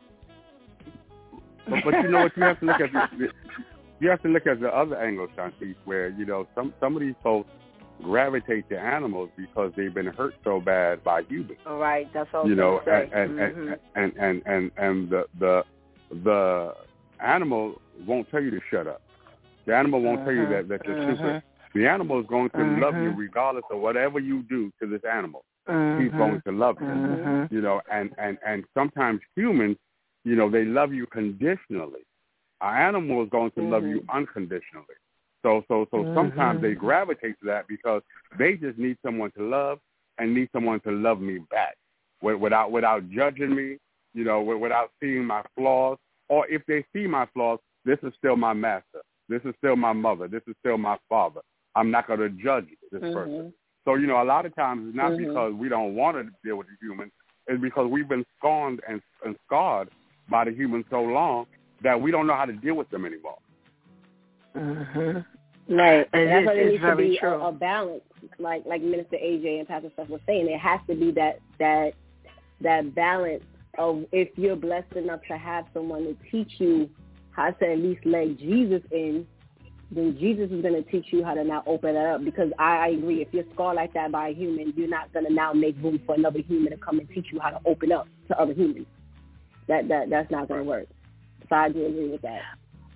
But, but you know what, you have to look at the, you have to look at the other angle, Shantice, where, you know, some some of these folks gravitate to animals because they've been hurt so bad by humans. All right, that's all. You know, and and, mm-hmm. and, and and and and the the the animal won't tell you to shut up. The animal won't uh-huh. tell you that that you're uh-huh. stupid. The animal is going to uh-huh. love you regardless of whatever you do to this animal. Uh-huh. He's going to love you. Uh-huh. You know, and, and, and sometimes humans, you know, they love you conditionally. An animal is going to uh-huh. love you unconditionally. So so so uh-huh. sometimes they gravitate to that because they just need someone to love and need someone to love me back without without judging me, you know, without seeing my flaws. Or if they see my flaws, this is still my master. This is still my mother. This is still my father. I'm not going to judge this uh-huh. person. So, you know, a lot of times it's not uh-huh. because we don't want to deal with the humans. It's because we've been scorned and, and scarred by the humans so long that we don't know how to deal with them anymore. Uh-huh. Right. And that's why there needs to be a, a balance, like like Minister A J and Pastor Steph was saying. There has to be that that that balance of, if you're blessed enough to have someone to teach you how to at least let Jesus in, then Jesus is going to teach you how to now open it up. Because I, I agree, if you're scarred like that by a human, you're not going to now make room for another human to come and teach you how to open up to other humans. That that that's not going to work. So I do agree with that.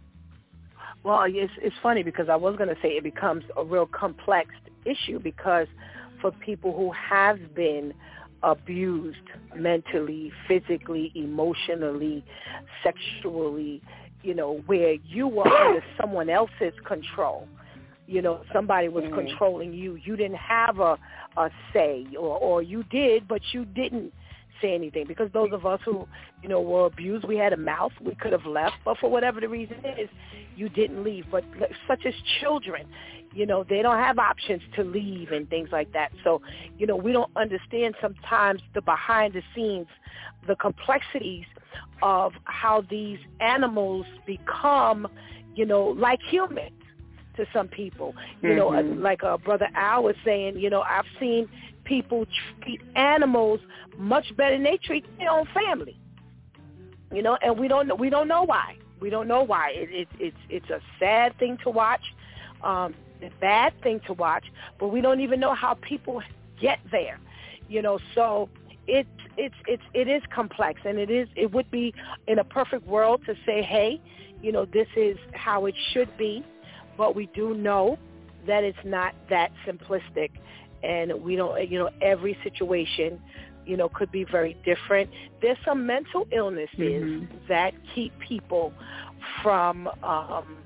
Well, it's it's funny because I was going to say it becomes a real complex issue, because for people who have been abused mentally, physically, emotionally, sexually, you know, where you were under someone else's control, you know, somebody was mm-hmm. controlling you. You didn't have a, a say, or, or you did, but you didn't say anything, because those of us who, you know, were abused, we had a mouth, we could have left, but for whatever the reason is, you didn't leave. But such as children, you know, they don't have options to leave and things like that. So, you know, we don't understand sometimes the behind the scenes, the complexities of how these animals become, you know, like humans to some people. You mm-hmm. know, like uh, Brother Al was saying, you know, I've seen people treat animals much better than they treat their own family. You know, and we don't know, we don't know why. We don't know why. It, it, it's it's a sad thing to watch, um, a bad thing to watch, but we don't even know how people get there. You know, so it it's it's it is complex, and it is it would be in a perfect world to say, hey, you know, this is how it should be, but we do know that it's not that simplistic. And we don't, you know, every situation, you know, could be very different. There's some mental illnesses mm-hmm. that keep people from, um,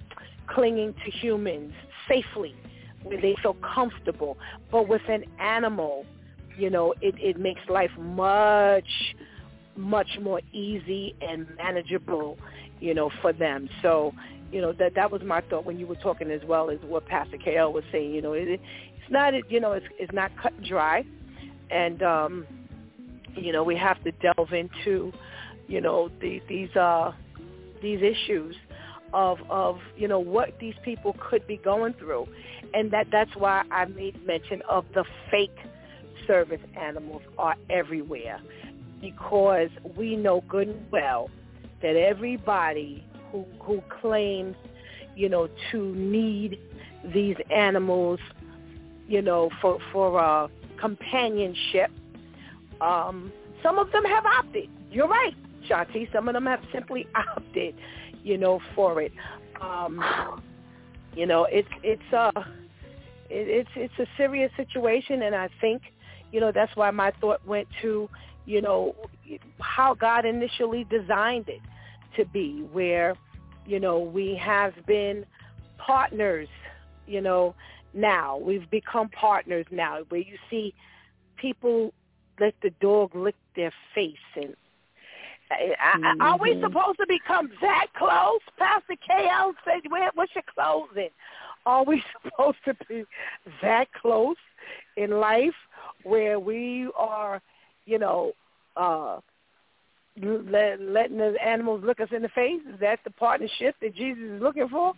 clinging to humans safely, where they feel comfortable. But with an animal, you know, it, it makes life much, much more easy and manageable, you know, for them. So, you know, that that was my thought when you were talking as well as what Pastor K L was saying. You know, it, it's not, you know, it's, it's not cut and dry. And, um, you know, we have to delve into, you know, the, these uh, these issues of, of, you know, what these people could be going through. And that that's why I made mention of the fake service animals are everywhere, because we know good and well that everybody who, who claims, you know, to need these animals, you know, for, for uh, companionship, um, some of them have opted. You're right, Shanti. Some of them have simply opted, you know, for it. Um, you know, it's it's uh, it, it's it's a serious situation, and I think, you know, that's why my thought went to, you know, how God initially designed it to be, where, you know, we have been partners, you know, now. We've become partners now, where you see people let the dog lick their face. And mm-hmm. Are we supposed to become that close? Pastor K L said, Where, what's your closing? Are we supposed to be that close in life where we are, you know, uh, let, letting the animals look us in the face? Is that the partnership that Jesus is looking for?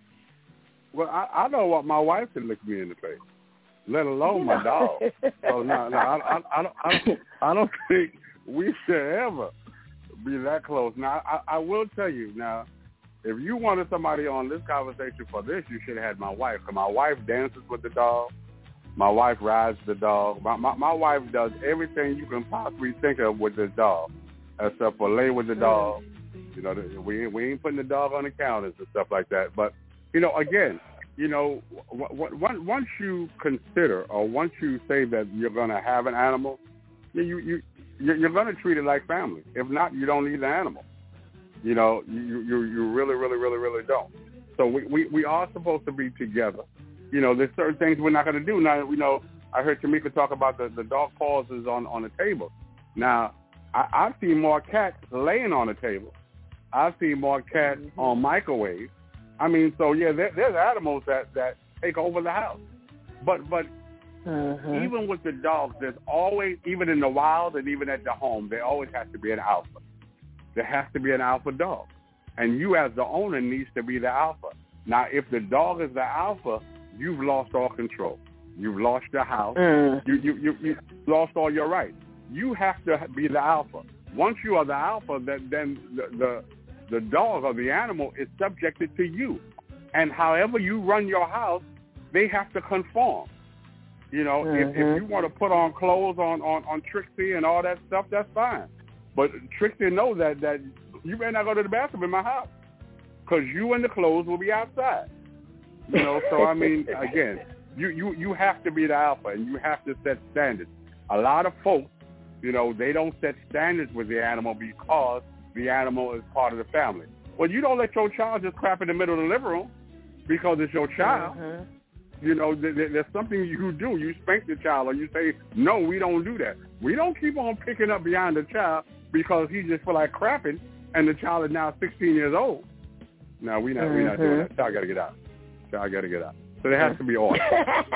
Well, I, I know what my wife can look me in the face, let alone you know. my dog. So no, no, I, I, I, don't, I, don't, I don't think we should ever be that close. Now, I, I will tell you now, if you wanted somebody on this conversation for this, you should have had my wife. Because my wife dances with the dog. My wife rides the dog. My, my my wife does everything you can possibly think of with this dog, except for lay with the dog. You know, we we ain't putting the dog on the counters and stuff like that. But you know, again, you know, w- w- once you consider or once you say that you're going to have an animal, you you you're going to treat it like family. If not, you don't need the animal. You know, you you you really really really really don't. So we we, we are supposed to be together. You know, there's certain things we're not going to do. Now, you know, I heard Tamika talk about the, the dog pauses on, on the table. Now, I, I've seen more cats laying on the table. I've seen more cats mm-hmm. on microwaves. I mean, so, yeah, there, there's animals that, that take over the house. But but mm-hmm. even with the dogs, there's always, even in the wild and even at the home, there always has to be an alpha. There has to be an alpha dog. And you as the owner needs to be the alpha. Now, if the dog is the alpha, you've lost all control. You've lost your house. Mm. You, you you you lost all your rights. You have to be the alpha. Once you are the alpha, then, then the, the the dog or the animal is subjected to you. And however you run your house, they have to conform. You know, mm-hmm. if, if you want to put on clothes on, on, on Trixie and all that stuff, that's fine. But Trixie knows that, that you better not go to the bathroom in my house because you and the clothes will be outside. You know, so I mean, again, you, you, you have to be the alpha and you have to set standards. A lot of folks, you know, they don't set standards with the animal because the animal is part of the family. Well, you don't let your child just crap in the middle of the living room because it's your child. Mm-hmm. You know, there, there's something you do. You spank the child or you say, no, we don't do that. We don't keep on picking up behind the child because he just feel like crapping and the child is now sixteen years old. No, we not, mm-hmm. we not doing that. Child got to get out. Child got to get out. So there has to be order.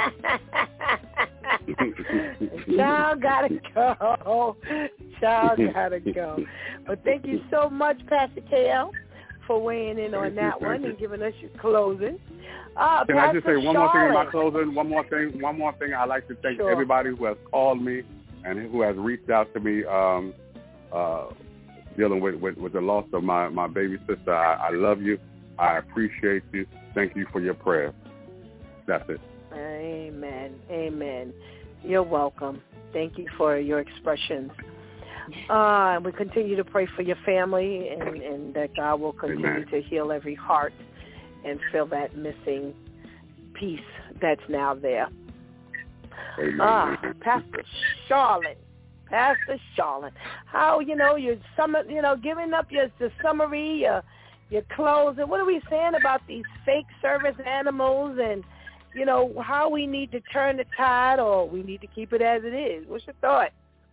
Child got to go. Child got to go. But thank you so much, Pastor K L, for weighing in on that one and giving us your closing. Uh, Can Pastor I just say one Charlotte. more thing in my closing? One more thing. One more thing. I'd like to thank sure. everybody who has called me and who has reached out to me um, uh, dealing with, with, with the loss of my, my baby sister. I, I love you. I appreciate you. Thank you for your prayers. That's it. Amen. Amen. You're welcome. Thank you for your expressions. Uh, and we continue to pray for your family and, and that God will continue Amen. To heal every heart and fill that missing piece that's now there. Amen. Ah, Pastor Charlotte. Pastor Charlotte. How, you know, you're summer, you know, giving up your the summary, your, your clothes. And what are we saying about these fake service animals and, you know, how we need to turn the tide or we need to keep it as it is? What's your thought?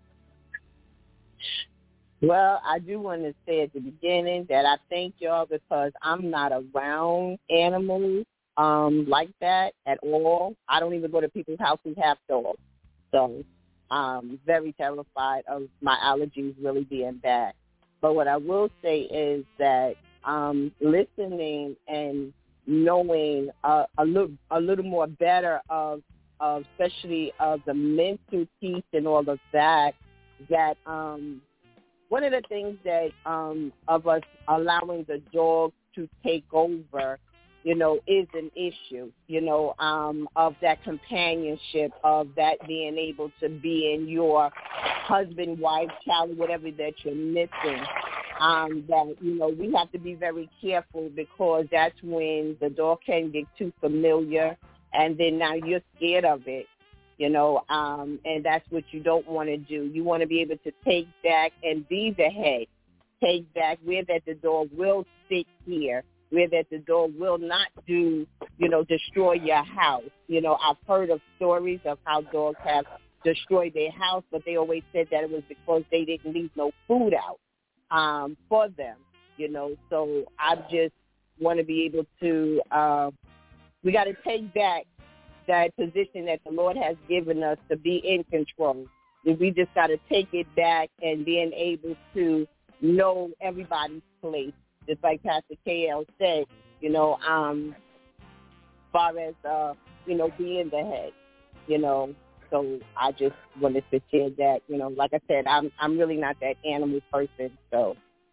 Well, I do want to say at the beginning that I thank y'all because I'm not around animals um, like that at all. I don't even go to people's houses who have dogs. So I'm very terrified of my allergies really being bad. But what I will say is that um, listening and knowing uh, a little a little more better of, of especially of the mental piece and all of that, that um, one of the things that um, of us allowing the dog to take over, you know, is an issue, you know, um, of that companionship, of that being able to be in your husband, wife, child, whatever that you're missing. Um, that, you know, we have to be very careful because that's when the dog can get too familiar and then now you're scared of it. You know, um, and that's what you don't want to do. You want to be able to take back and be the head. Take back where that the dog will sit here, where that the dog will not do, you know, destroy your house. You know, I've heard of stories of how dogs have destroyed their house, but they always said that it was because they didn't leave no food out um, for them, you know. So I just want to be able to, uh, we got to take back that position that the Lord has given us to be in control. We just got to take it back and being able to know everybody's place. Just like Pastor K L said, you know, um, as far as, uh, you know, being the head, you know. So I just wanted to share that, you know, like I said, I'm I'm really not that animal person, so.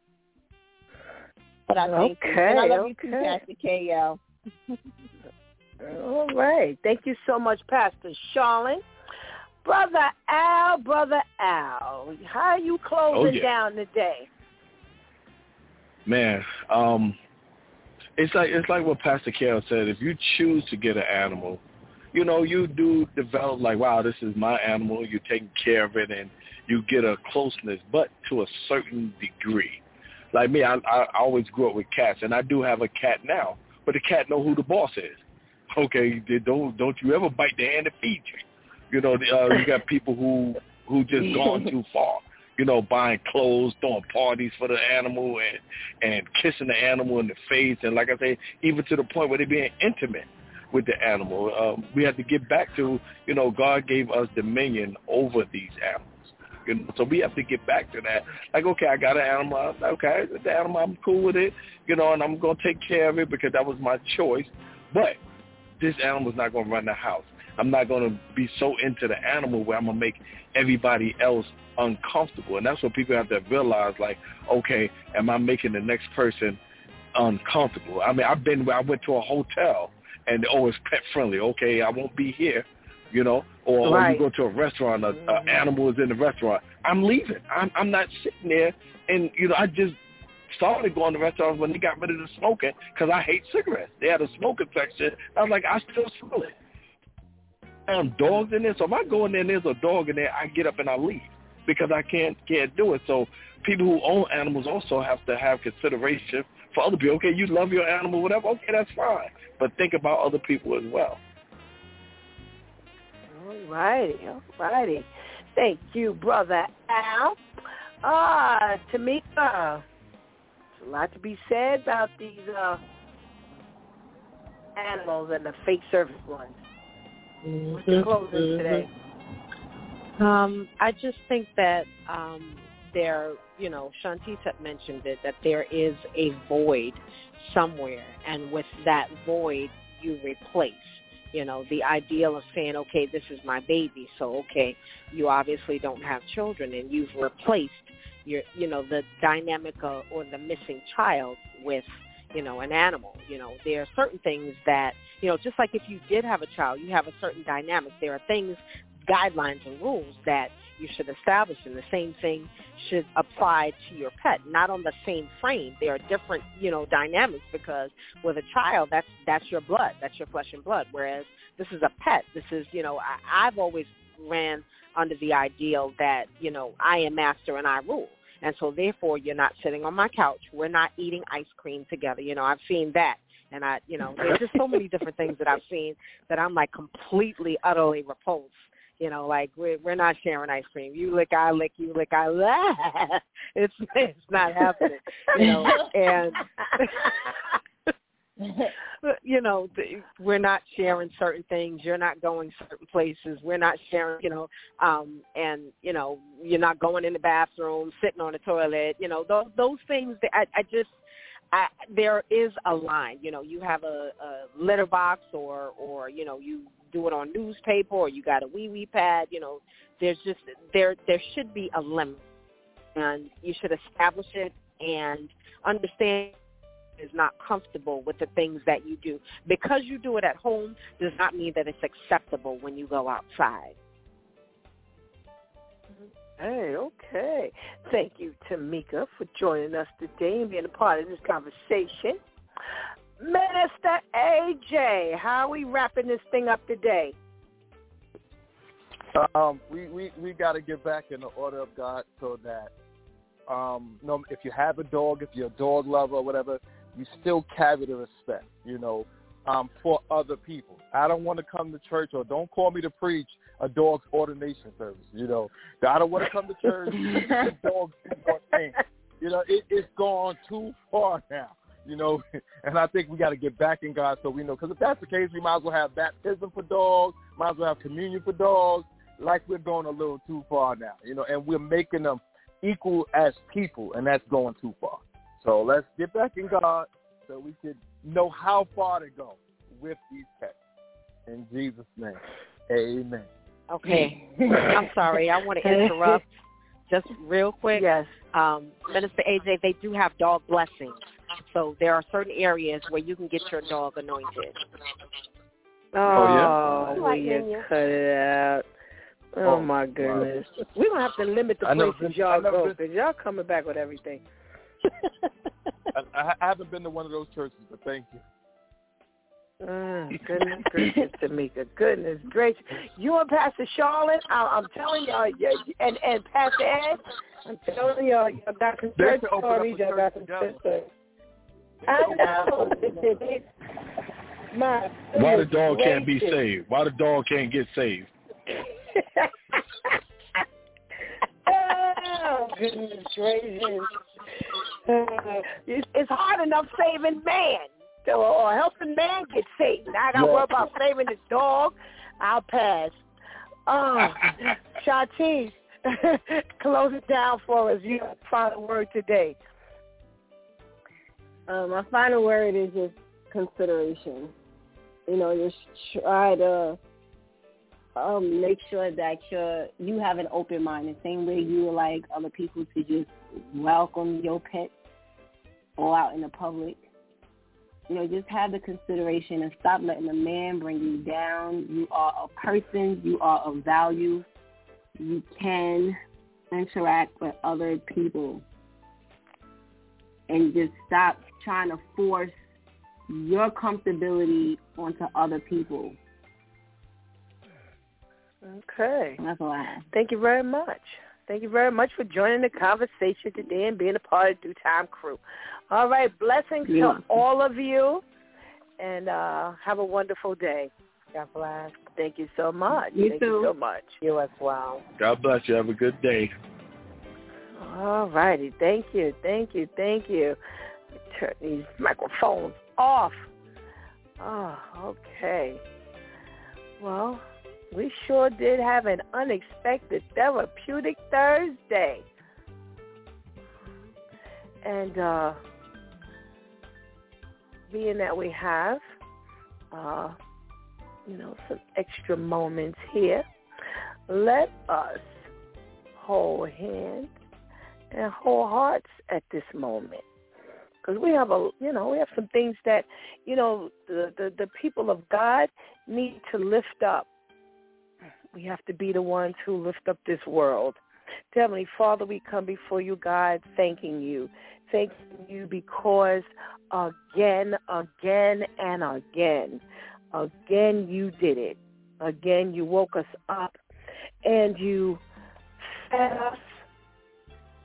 But I think, okay, and I love okay. you too, Pastor K L. All right. Thank you so much, Pastor Charlene. Brother Al, Brother Al, how are you closing oh, yeah. down today? Man, um, it's like it's like what Pastor Carol said. If you choose to get an animal, you know, you do develop like, wow, this is my animal. You're taking care of it, and you get a closeness, but to a certain degree. Like me, I, I always grew up with cats, and I do have a cat now, but the cat know who the boss is. Okay, don't don't you ever bite the hand that feeds you. You know, uh, you got people who who just gone too far. You know, buying clothes, throwing parties for the animal, and and kissing the animal in the face, and like I say, even to the point where they're being intimate with the animal. Um, we have to get back to, you know, God gave us dominion over these animals. You know, so we have to get back to that. Like, okay, I got an animal. Okay, the animal, I'm cool with it. You know, and I'm gonna take care of it because that was my choice. But this animal's not going to run the house. I'm not going to be so into the animal where I'm going to make everybody else uncomfortable. And that's what people have to realize, like, okay, am I making the next person uncomfortable? I mean, I've been, I went to a hotel and, oh, it's pet friendly. Okay, I won't be here, you know, or, right. or you go to a restaurant, an mm-hmm. animal is in the restaurant. I'm leaving. I'm, I'm not sitting there. And, you know, I just started going to restaurants when they got rid of the smoking because I hate cigarettes. They had a smoking section. I was like, I still smell it. Um, dogs in there. So if I go in there and there's a dog in there, I get up and I leave because I can't can't do it. So people who own animals also have to have consideration for other people. Okay, you love your animal, whatever. Okay, that's fine. But think about other people as well. All righty, all righty. Thank you, Brother Al. Ah, Tamika. A lot to be said about these uh, animals and the fake service ones. Mm-hmm. What's your closing mm-hmm. today? Um, I just think that um, there, you know, Shantice had mentioned it, that there is a void somewhere, and with that void, you replace. You know, the ideal of saying, okay, this is my baby, so, okay, you obviously don't have children, and you've replaced your, you know, the dynamic uh, or the missing child with, you know, an animal. You know, there are certain things that, you know, just like if you did have a child, you have a certain dynamic. There are things, guidelines and rules that you should establish, and the same thing should apply to your pet. Not on the same frame. There are different, you know, dynamics because with a child, that's that's your blood, that's your flesh and blood. Whereas this is a pet. This is, you know, I, I've always ran under the ideal that, you know, I am master and I rule. And so therefore you're not sitting on my couch. We're not eating ice cream together. You know, I've seen that. And I, you know, there's just so many different things that I've seen that I'm like completely, utterly repulsed. You know, like we're we're not sharing ice cream. You lick, I lick. You lick, I lick. It's it's not happening. You know, and you know, we're not sharing certain things. You're not going certain places. We're not sharing. You know, um, and you know, you're not going in the bathroom, sitting on the toilet. You know, those those things. That I, I just. I, there is a line, you know, you have a, a litter box or, or, you know, you do it on newspaper or you got a wee-wee pad, you know, there's just, there, there should be a limit and you should establish it and understand is not comfortable with the things that you do. Because you do it at home does not mean that it's acceptable when you go outside. Hey, okay. Thank you, Tamika, for joining us today and being a part of this conversation. Minister A J, how are we wrapping this thing up today? Um, we we, we got to get back in the order of God so that um, no, if you have a dog, if you're a dog lover or whatever, you still carry the respect, you know, um, for other people. I don't want to come to church or don't call me to preach a dog's ordination service, you know. I don't want to come to church, a dog's ordained. You know, it, it's gone too far now, you know. And I think we got to get back in God so we know. Because if that's the case, we might as well have baptism for dogs, might as well have communion for dogs, like we're going a little too far now, you know. And we're making them equal as people, and that's going too far. So let's get back in God so we can know how far to go with these texts. In Jesus' name, amen. Okay. I'm sorry. I want to interrupt just real quick. Yes. Um, Minister A J, they do have dog blessings. So there are certain areas where you can get your dog anointed. Oh, oh yeah? Will you cut it out? Oh, oh my goodness. Wow. We're going to have to limit the places been, y'all go because y'all coming back with everything. I, I haven't been to one of those churches, but thank you. Mm, goodness gracious, Tamika. Goodness gracious. You and Pastor Charlotte, I, I'm telling y'all, and, and Pastor Ed, I'm telling y'all, y'all got some church stories. Y'all got some church stories. I know. My Why the dog gracious. can't be saved? Why the dog can't get saved? Oh, goodness gracious. Uh, it's, it's hard enough saving man. Or, or helping man get saved. Now I got to worry about saving the dog. I'll pass. Oh, Shantice, close it down for us. You have the final word today. Uh, my final word is just consideration. You know, just try to um, make sure that you're, you have an open mind. The same way you would like other people to just welcome your pet all out in the public. You know, just have the consideration and stop letting a man bring you down. You are a person. You are of value. You can interact with other people. And just stop trying to force your comfortability onto other people. Okay. That's all I have. Thank you very much. Thank you very much for joining the conversation today and being a part of Due Time Crew. All right, blessings yeah. to all of you, and uh, have a wonderful day. God bless. Thank you so much. You Thank too. you so much. You as well. God bless you. Have a good day. All righty. Thank you. Thank you. Thank you. Turn these microphones off. Oh, okay. Well, we sure did have an unexpected therapeutic Thursday. And uh, being that we have, uh, you know, some extra moments here, let us hold hands and hold hearts at this moment. Because we have a, you know, we have some things that, you know, the, the, the people of God need to lift up. We have to be the ones who lift up this world. Heavenly Father, we come before you, God, thanking you. Thanking you because again, again, and again, again you did it. Again, you woke us up and you fed us.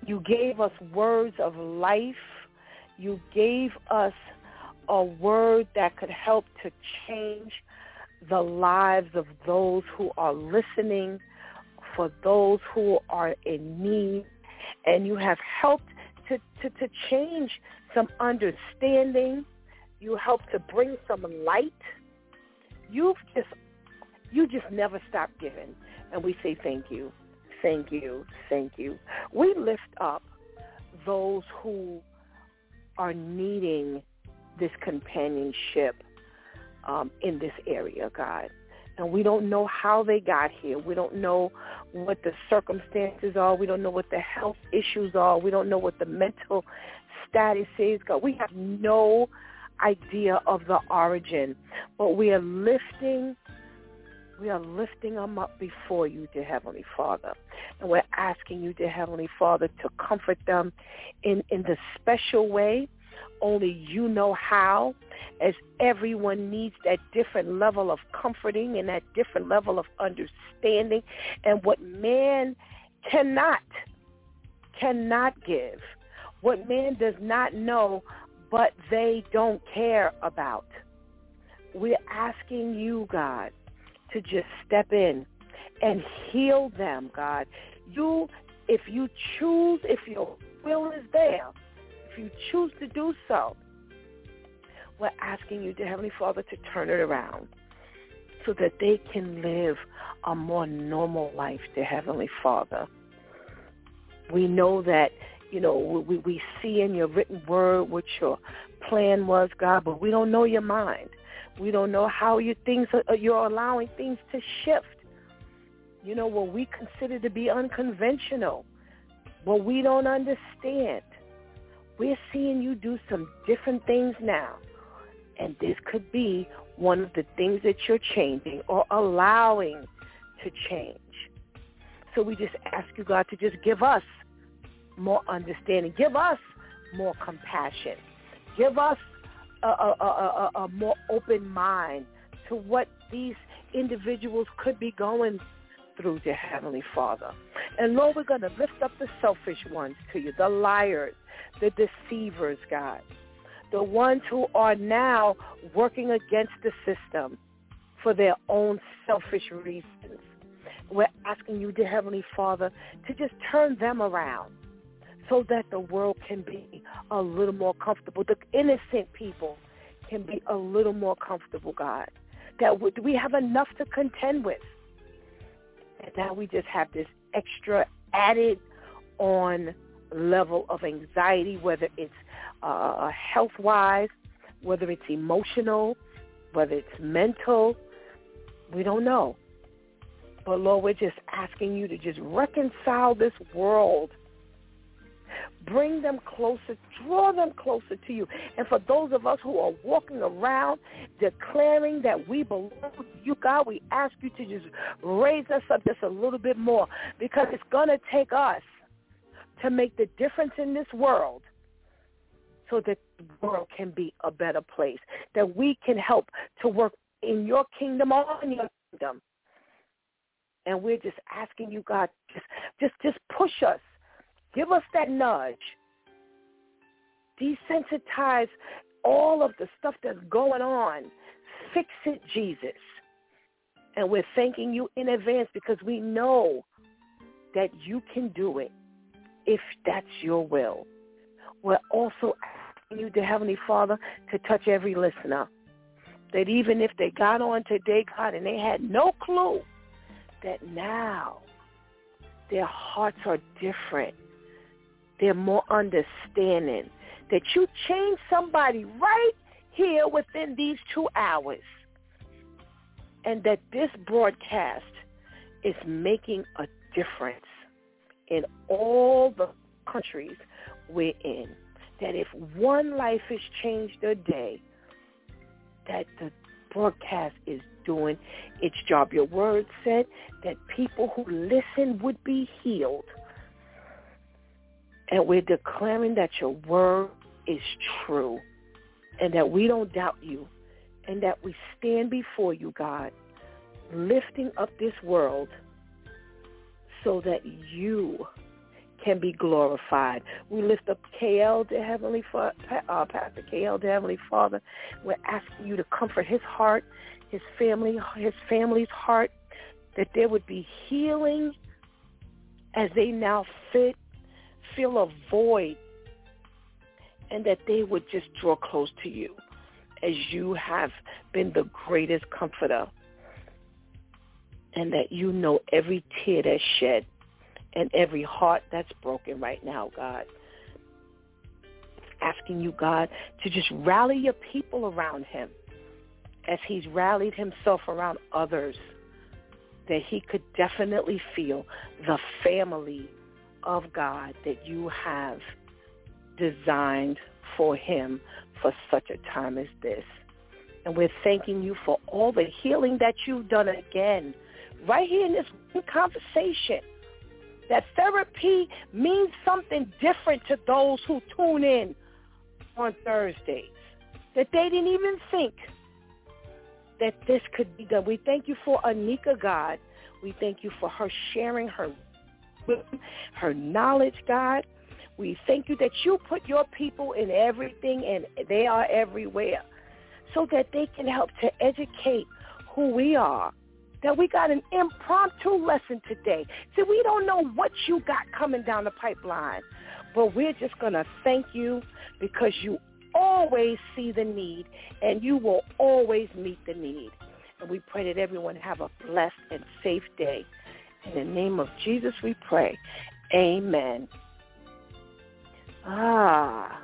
You gave us words of life. You gave us a word that could help to change the lives of those who are listening, for those who are in need. And you have helped to, to, to change some understanding. You helped to bring some light. You've just, you just never stop giving. And we say thank you, thank you, thank you. We lift up those who are needing this companionship um, in this area, God. And we don't know how they got here. We don't know what the circumstances are. We don't know what the health issues are. We don't know what the mental status is, God. We have no idea of the origin. But we are lifting, we are lifting them up before you, dear Heavenly Father. And we're asking you, dear Heavenly Father, to comfort them in, in the special way only you know how, as everyone needs that different level of comforting and that different level of understanding, and what man cannot, cannot give, what man does not know, but they don't care about. We're asking you, God, to just step in and heal them, God. You, if you choose, if your will is there, if you choose to do so, we're asking you, dear Heavenly Father, to turn it around so that they can live a more normal life, dear Heavenly Father. We know that, you know, we, we see in your written word what your plan was, God, but we don't know your mind. We don't know how your things are, you're allowing things to shift. You know, what we consider to be unconventional, what we don't understand. We're seeing you do some different things now. And this could be one of the things that you're changing or allowing to change. So we just ask you, God, to just give us more understanding. Give us more compassion. Give us a, a, a, a, a more open mind to what these individuals could be going through, dear Heavenly Father. And Lord, we're going to lift up the selfish ones to you, the liars, the deceivers, God, the ones who are now working against the system for their own selfish reasons. We're asking you, dear Heavenly Father, to just turn them around so that the world can be a little more comfortable. The innocent people can be a little more comfortable, God, that we have enough to contend with. And now we just have this extra added on level of anxiety, whether it's uh, health-wise, whether it's emotional, whether it's mental. We don't know. But, Lord, we're just asking you to just reconcile this world. Bring them closer, draw them closer to you. And for those of us who are walking around declaring that we belong to you, God, we ask you to just raise us up just a little bit more, because it's going to take us to make the difference in this world so that the world can be a better place, that we can help to work in your kingdom or in your kingdom. And we're just asking you, God, just just just push us. Give us that nudge. Desensitize all of the stuff that's going on. Fix it, Jesus. And we're thanking you in advance because we know that you can do it if that's your will. We're also asking you, dear Heavenly Father, to touch every listener. That even if they got on today, God, and they had no clue, that now their hearts are different. They're more understanding. That you change somebody right here within these two hours. And that this broadcast is making a difference in all the countries we're in. That if one life is changed a day, that the broadcast is doing its job. Your word said that people who listen would be healed. And we're declaring that your word is true and that we don't doubt you and that we stand before you, God, lifting up this world so that you can be glorified. We lift up K L, dear Heavenly Father, uh, Pastor K L, dear Heavenly Father. We're asking you to comfort his heart, his family, his family's heart, that there would be healing as they now fit, feel a void, and that they would just draw close to you as you have been the greatest comforter, and that you know every tear that's shed and every heart that's broken right now, God. Asking you, God, to just rally your people around him as he's rallied himself around others, that he could definitely feel the family of God that you have designed for him for such a time as this. And we're thanking you for all the healing that you've done again, right here in this conversation. That therapy means something different to those who tune in on Thursdays, that they didn't even think that this could be done. We thank you for Anika, God. We thank you for her sharing her her knowledge, God. We thank you that you put your people in everything, and they are everywhere, so that they can help to educate who we are. That we got an impromptu lesson today. See, we don't know what you got coming down the pipeline, but we're just going to thank you because you always see the need, and you will always meet the need. And we pray that everyone have a blessed and safe day. In the name of Jesus we pray. Amen. Ah,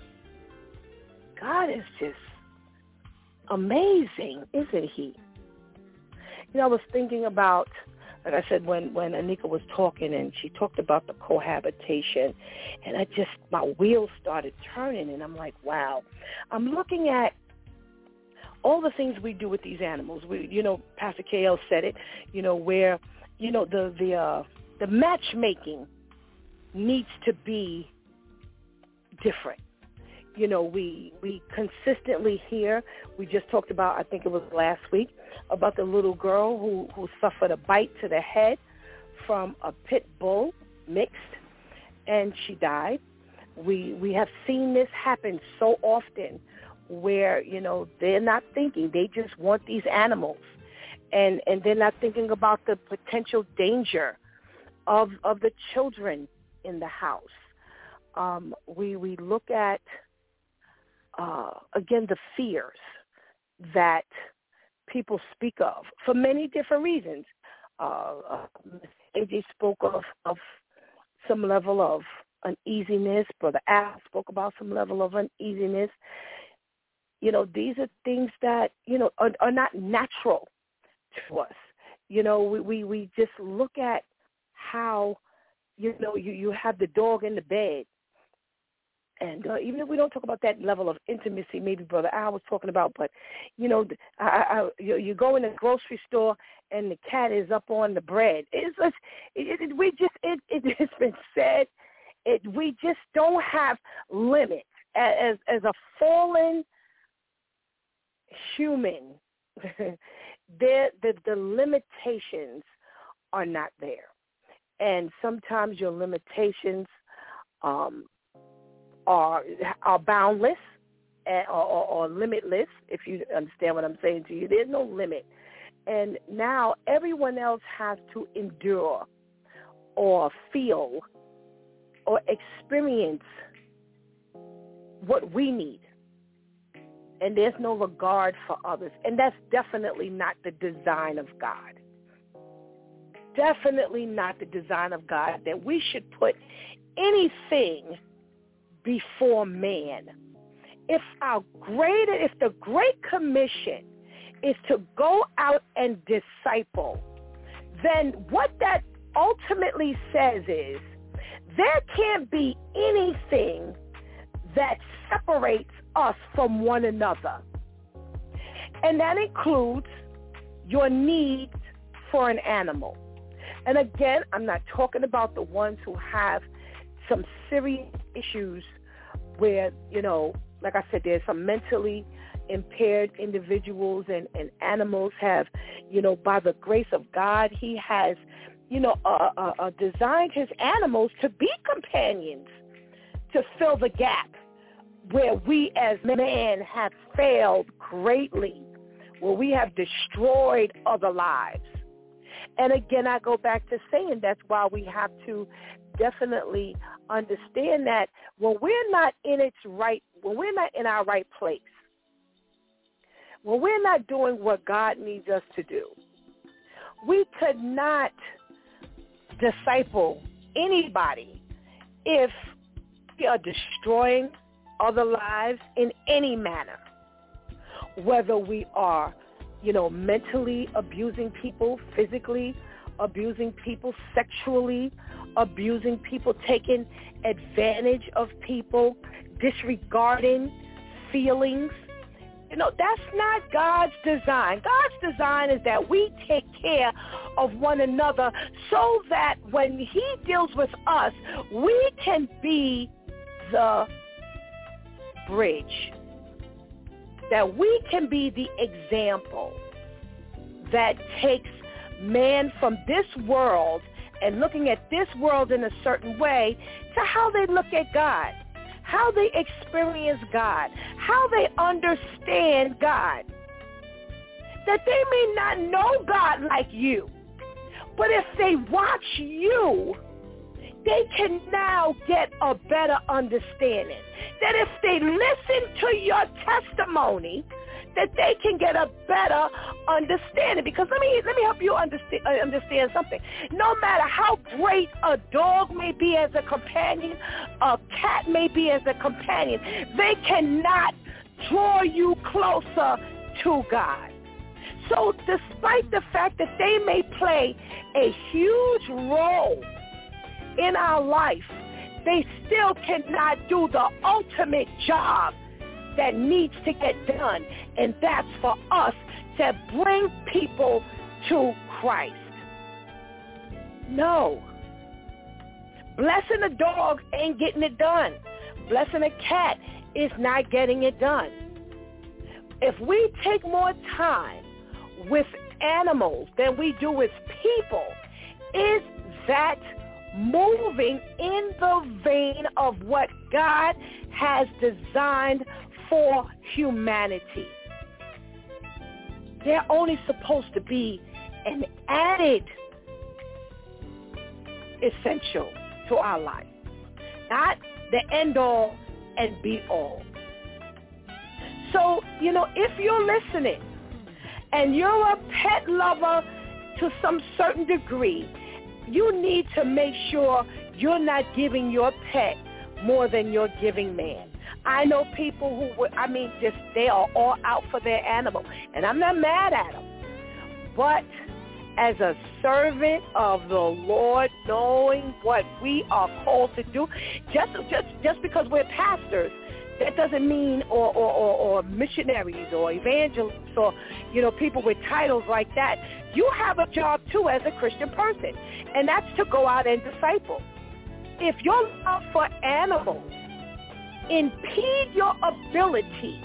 God is just amazing, isn't he? You know, I was thinking about, like I said, when, when Anika was talking and she talked about the cohabitation, and I just, my wheels started turning, and I'm like, wow. I'm looking at all the things we do with these animals. We, you know, Pastor K L said it, you know, where, you know, the, the, uh, the matchmaking needs to be different. You know, we we consistently hear, we just talked about, I think it was last week, about the little girl who, who suffered a bite to the head from a pit bull mixed, and she died. We we have seen this happen so often where, you know, they're not thinking. They just want these animals, and, and they're not thinking about the potential danger of of the children in the house. Um, we, we look at, uh, again, the fears that people speak of for many different reasons. Uh, uh, A J spoke of, of some level of uneasiness. Brother Al spoke about some level of uneasiness. You know, these are things that, you know, are, are not natural to us. You know, we, we, we just look at how, you know, you, you have the dog in the bed. And uh, even if we don't talk about that level of intimacy, maybe Brother Al was talking about, but, you know, I, I, you, you go in the grocery store and the cat is up on the bread. It's just, it, it, we just, it, it has been said, it, we just don't have limits. As, as a fallen human, the, the, the limitations are not there. And sometimes your limitations um, are are boundless or, or, or limitless, if you understand what I'm saying to you. There's no limit. And now everyone else has to endure or feel or experience what we need. And there's no regard for others. And that's definitely not the design of God. Definitely not the design of God, that we should put anything before man. If our great, if the Great Commission is to go out and disciple, then what that ultimately says is there can't be anything that separates us from one another. And that includes your need for an animal. And again, I'm not talking about the ones who have some serious issues where, you know, like I said, there's some mentally impaired individuals and, and animals have, you know, by the grace of God, he has you know, uh, uh, uh, designed his animals to be companions, to fill the gap where we as man have failed greatly, where we have destroyed other lives. And again, I go back to saying that's why we have to definitely understand that when we're not in its right, when we're not in our right place, when we're not doing what God needs us to do, we could not disciple anybody if we are destroying other lives in any manner, whether we are, you know, mentally abusing people, physically abusing people, sexually abusing people, taking advantage of people, disregarding feelings. You know, that's not God's design. God's design is that we take care of one another so that when he deals with us, we can be the bridge, that we can be the example that takes man from this world and looking at this world in a certain way to how they look at God, how they experience God, how they understand God. That they may not know God like you, but if they watch you, they can now get a better understanding. That if they listen to your testimony, that they can get a better understanding. Because let me let me help you understand, understand something. No matter how great a dog may be as a companion, a cat may be as a companion, they cannot draw you closer to God. So despite the fact that they may play a huge role in our life, they still cannot do the ultimate job that needs to get done, and that's for us to bring people to Christ. No. Blessing a dog ain't getting it done. Blessing a cat is not getting it done. If we take more time with animals than we do with people, is that moving in the vein of what God has designed for humanity? They're only supposed to be an added essential to our life, not the end all and be all. So, you know, if you're listening and you're a pet lover to some certain degree, you need to make sure you're not giving your pet more than you're giving man. I know people who, I mean, just they are all out for their animal, and I'm not mad at them. But as a servant of the Lord, knowing what we are called to do, just just just because we're pastors, that doesn't mean, or, or, or, or missionaries or evangelists or, you know, people with titles like that. You have a job, too, as a Christian person, and that's to go out and disciple. If your love for animals impede your ability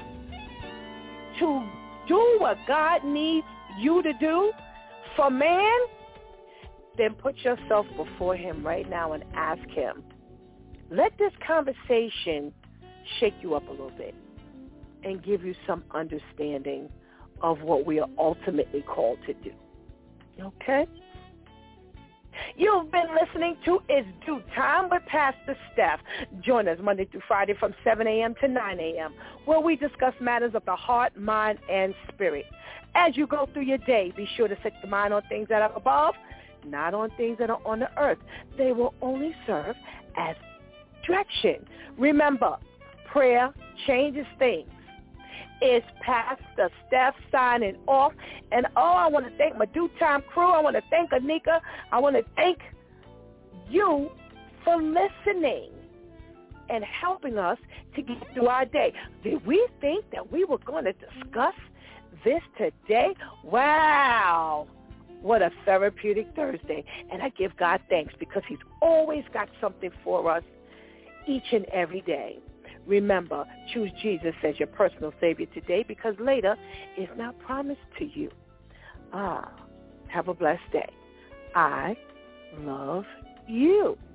to do what God needs you to do for man, then put yourself before him right now and ask him. Let this conversation shake you up a little bit and give you some understanding of what we are ultimately called to do. Okay? You've been listening to It's Due Time with Pastor Steph. Join us Monday through Friday from seven a.m. to nine a.m. where we discuss matters of the heart, mind, and spirit. As you go through your day, be sure to set your mind on things that are above, not on things that are on the earth. They will only serve as direction. Remember, prayer changes things. It's Pastor Steph signing off. And oh, I want to thank my Due Time crew. I want to thank Anika. I want to thank you for listening and helping us to get through our day. Did we think that we were going to discuss this today? Wow. What a therapeutic Thursday. And I give God thanks because he's always got something for us each and every day. Remember, choose Jesus as your personal Savior today because later is not promised to you. Ah, have a blessed day. I love you.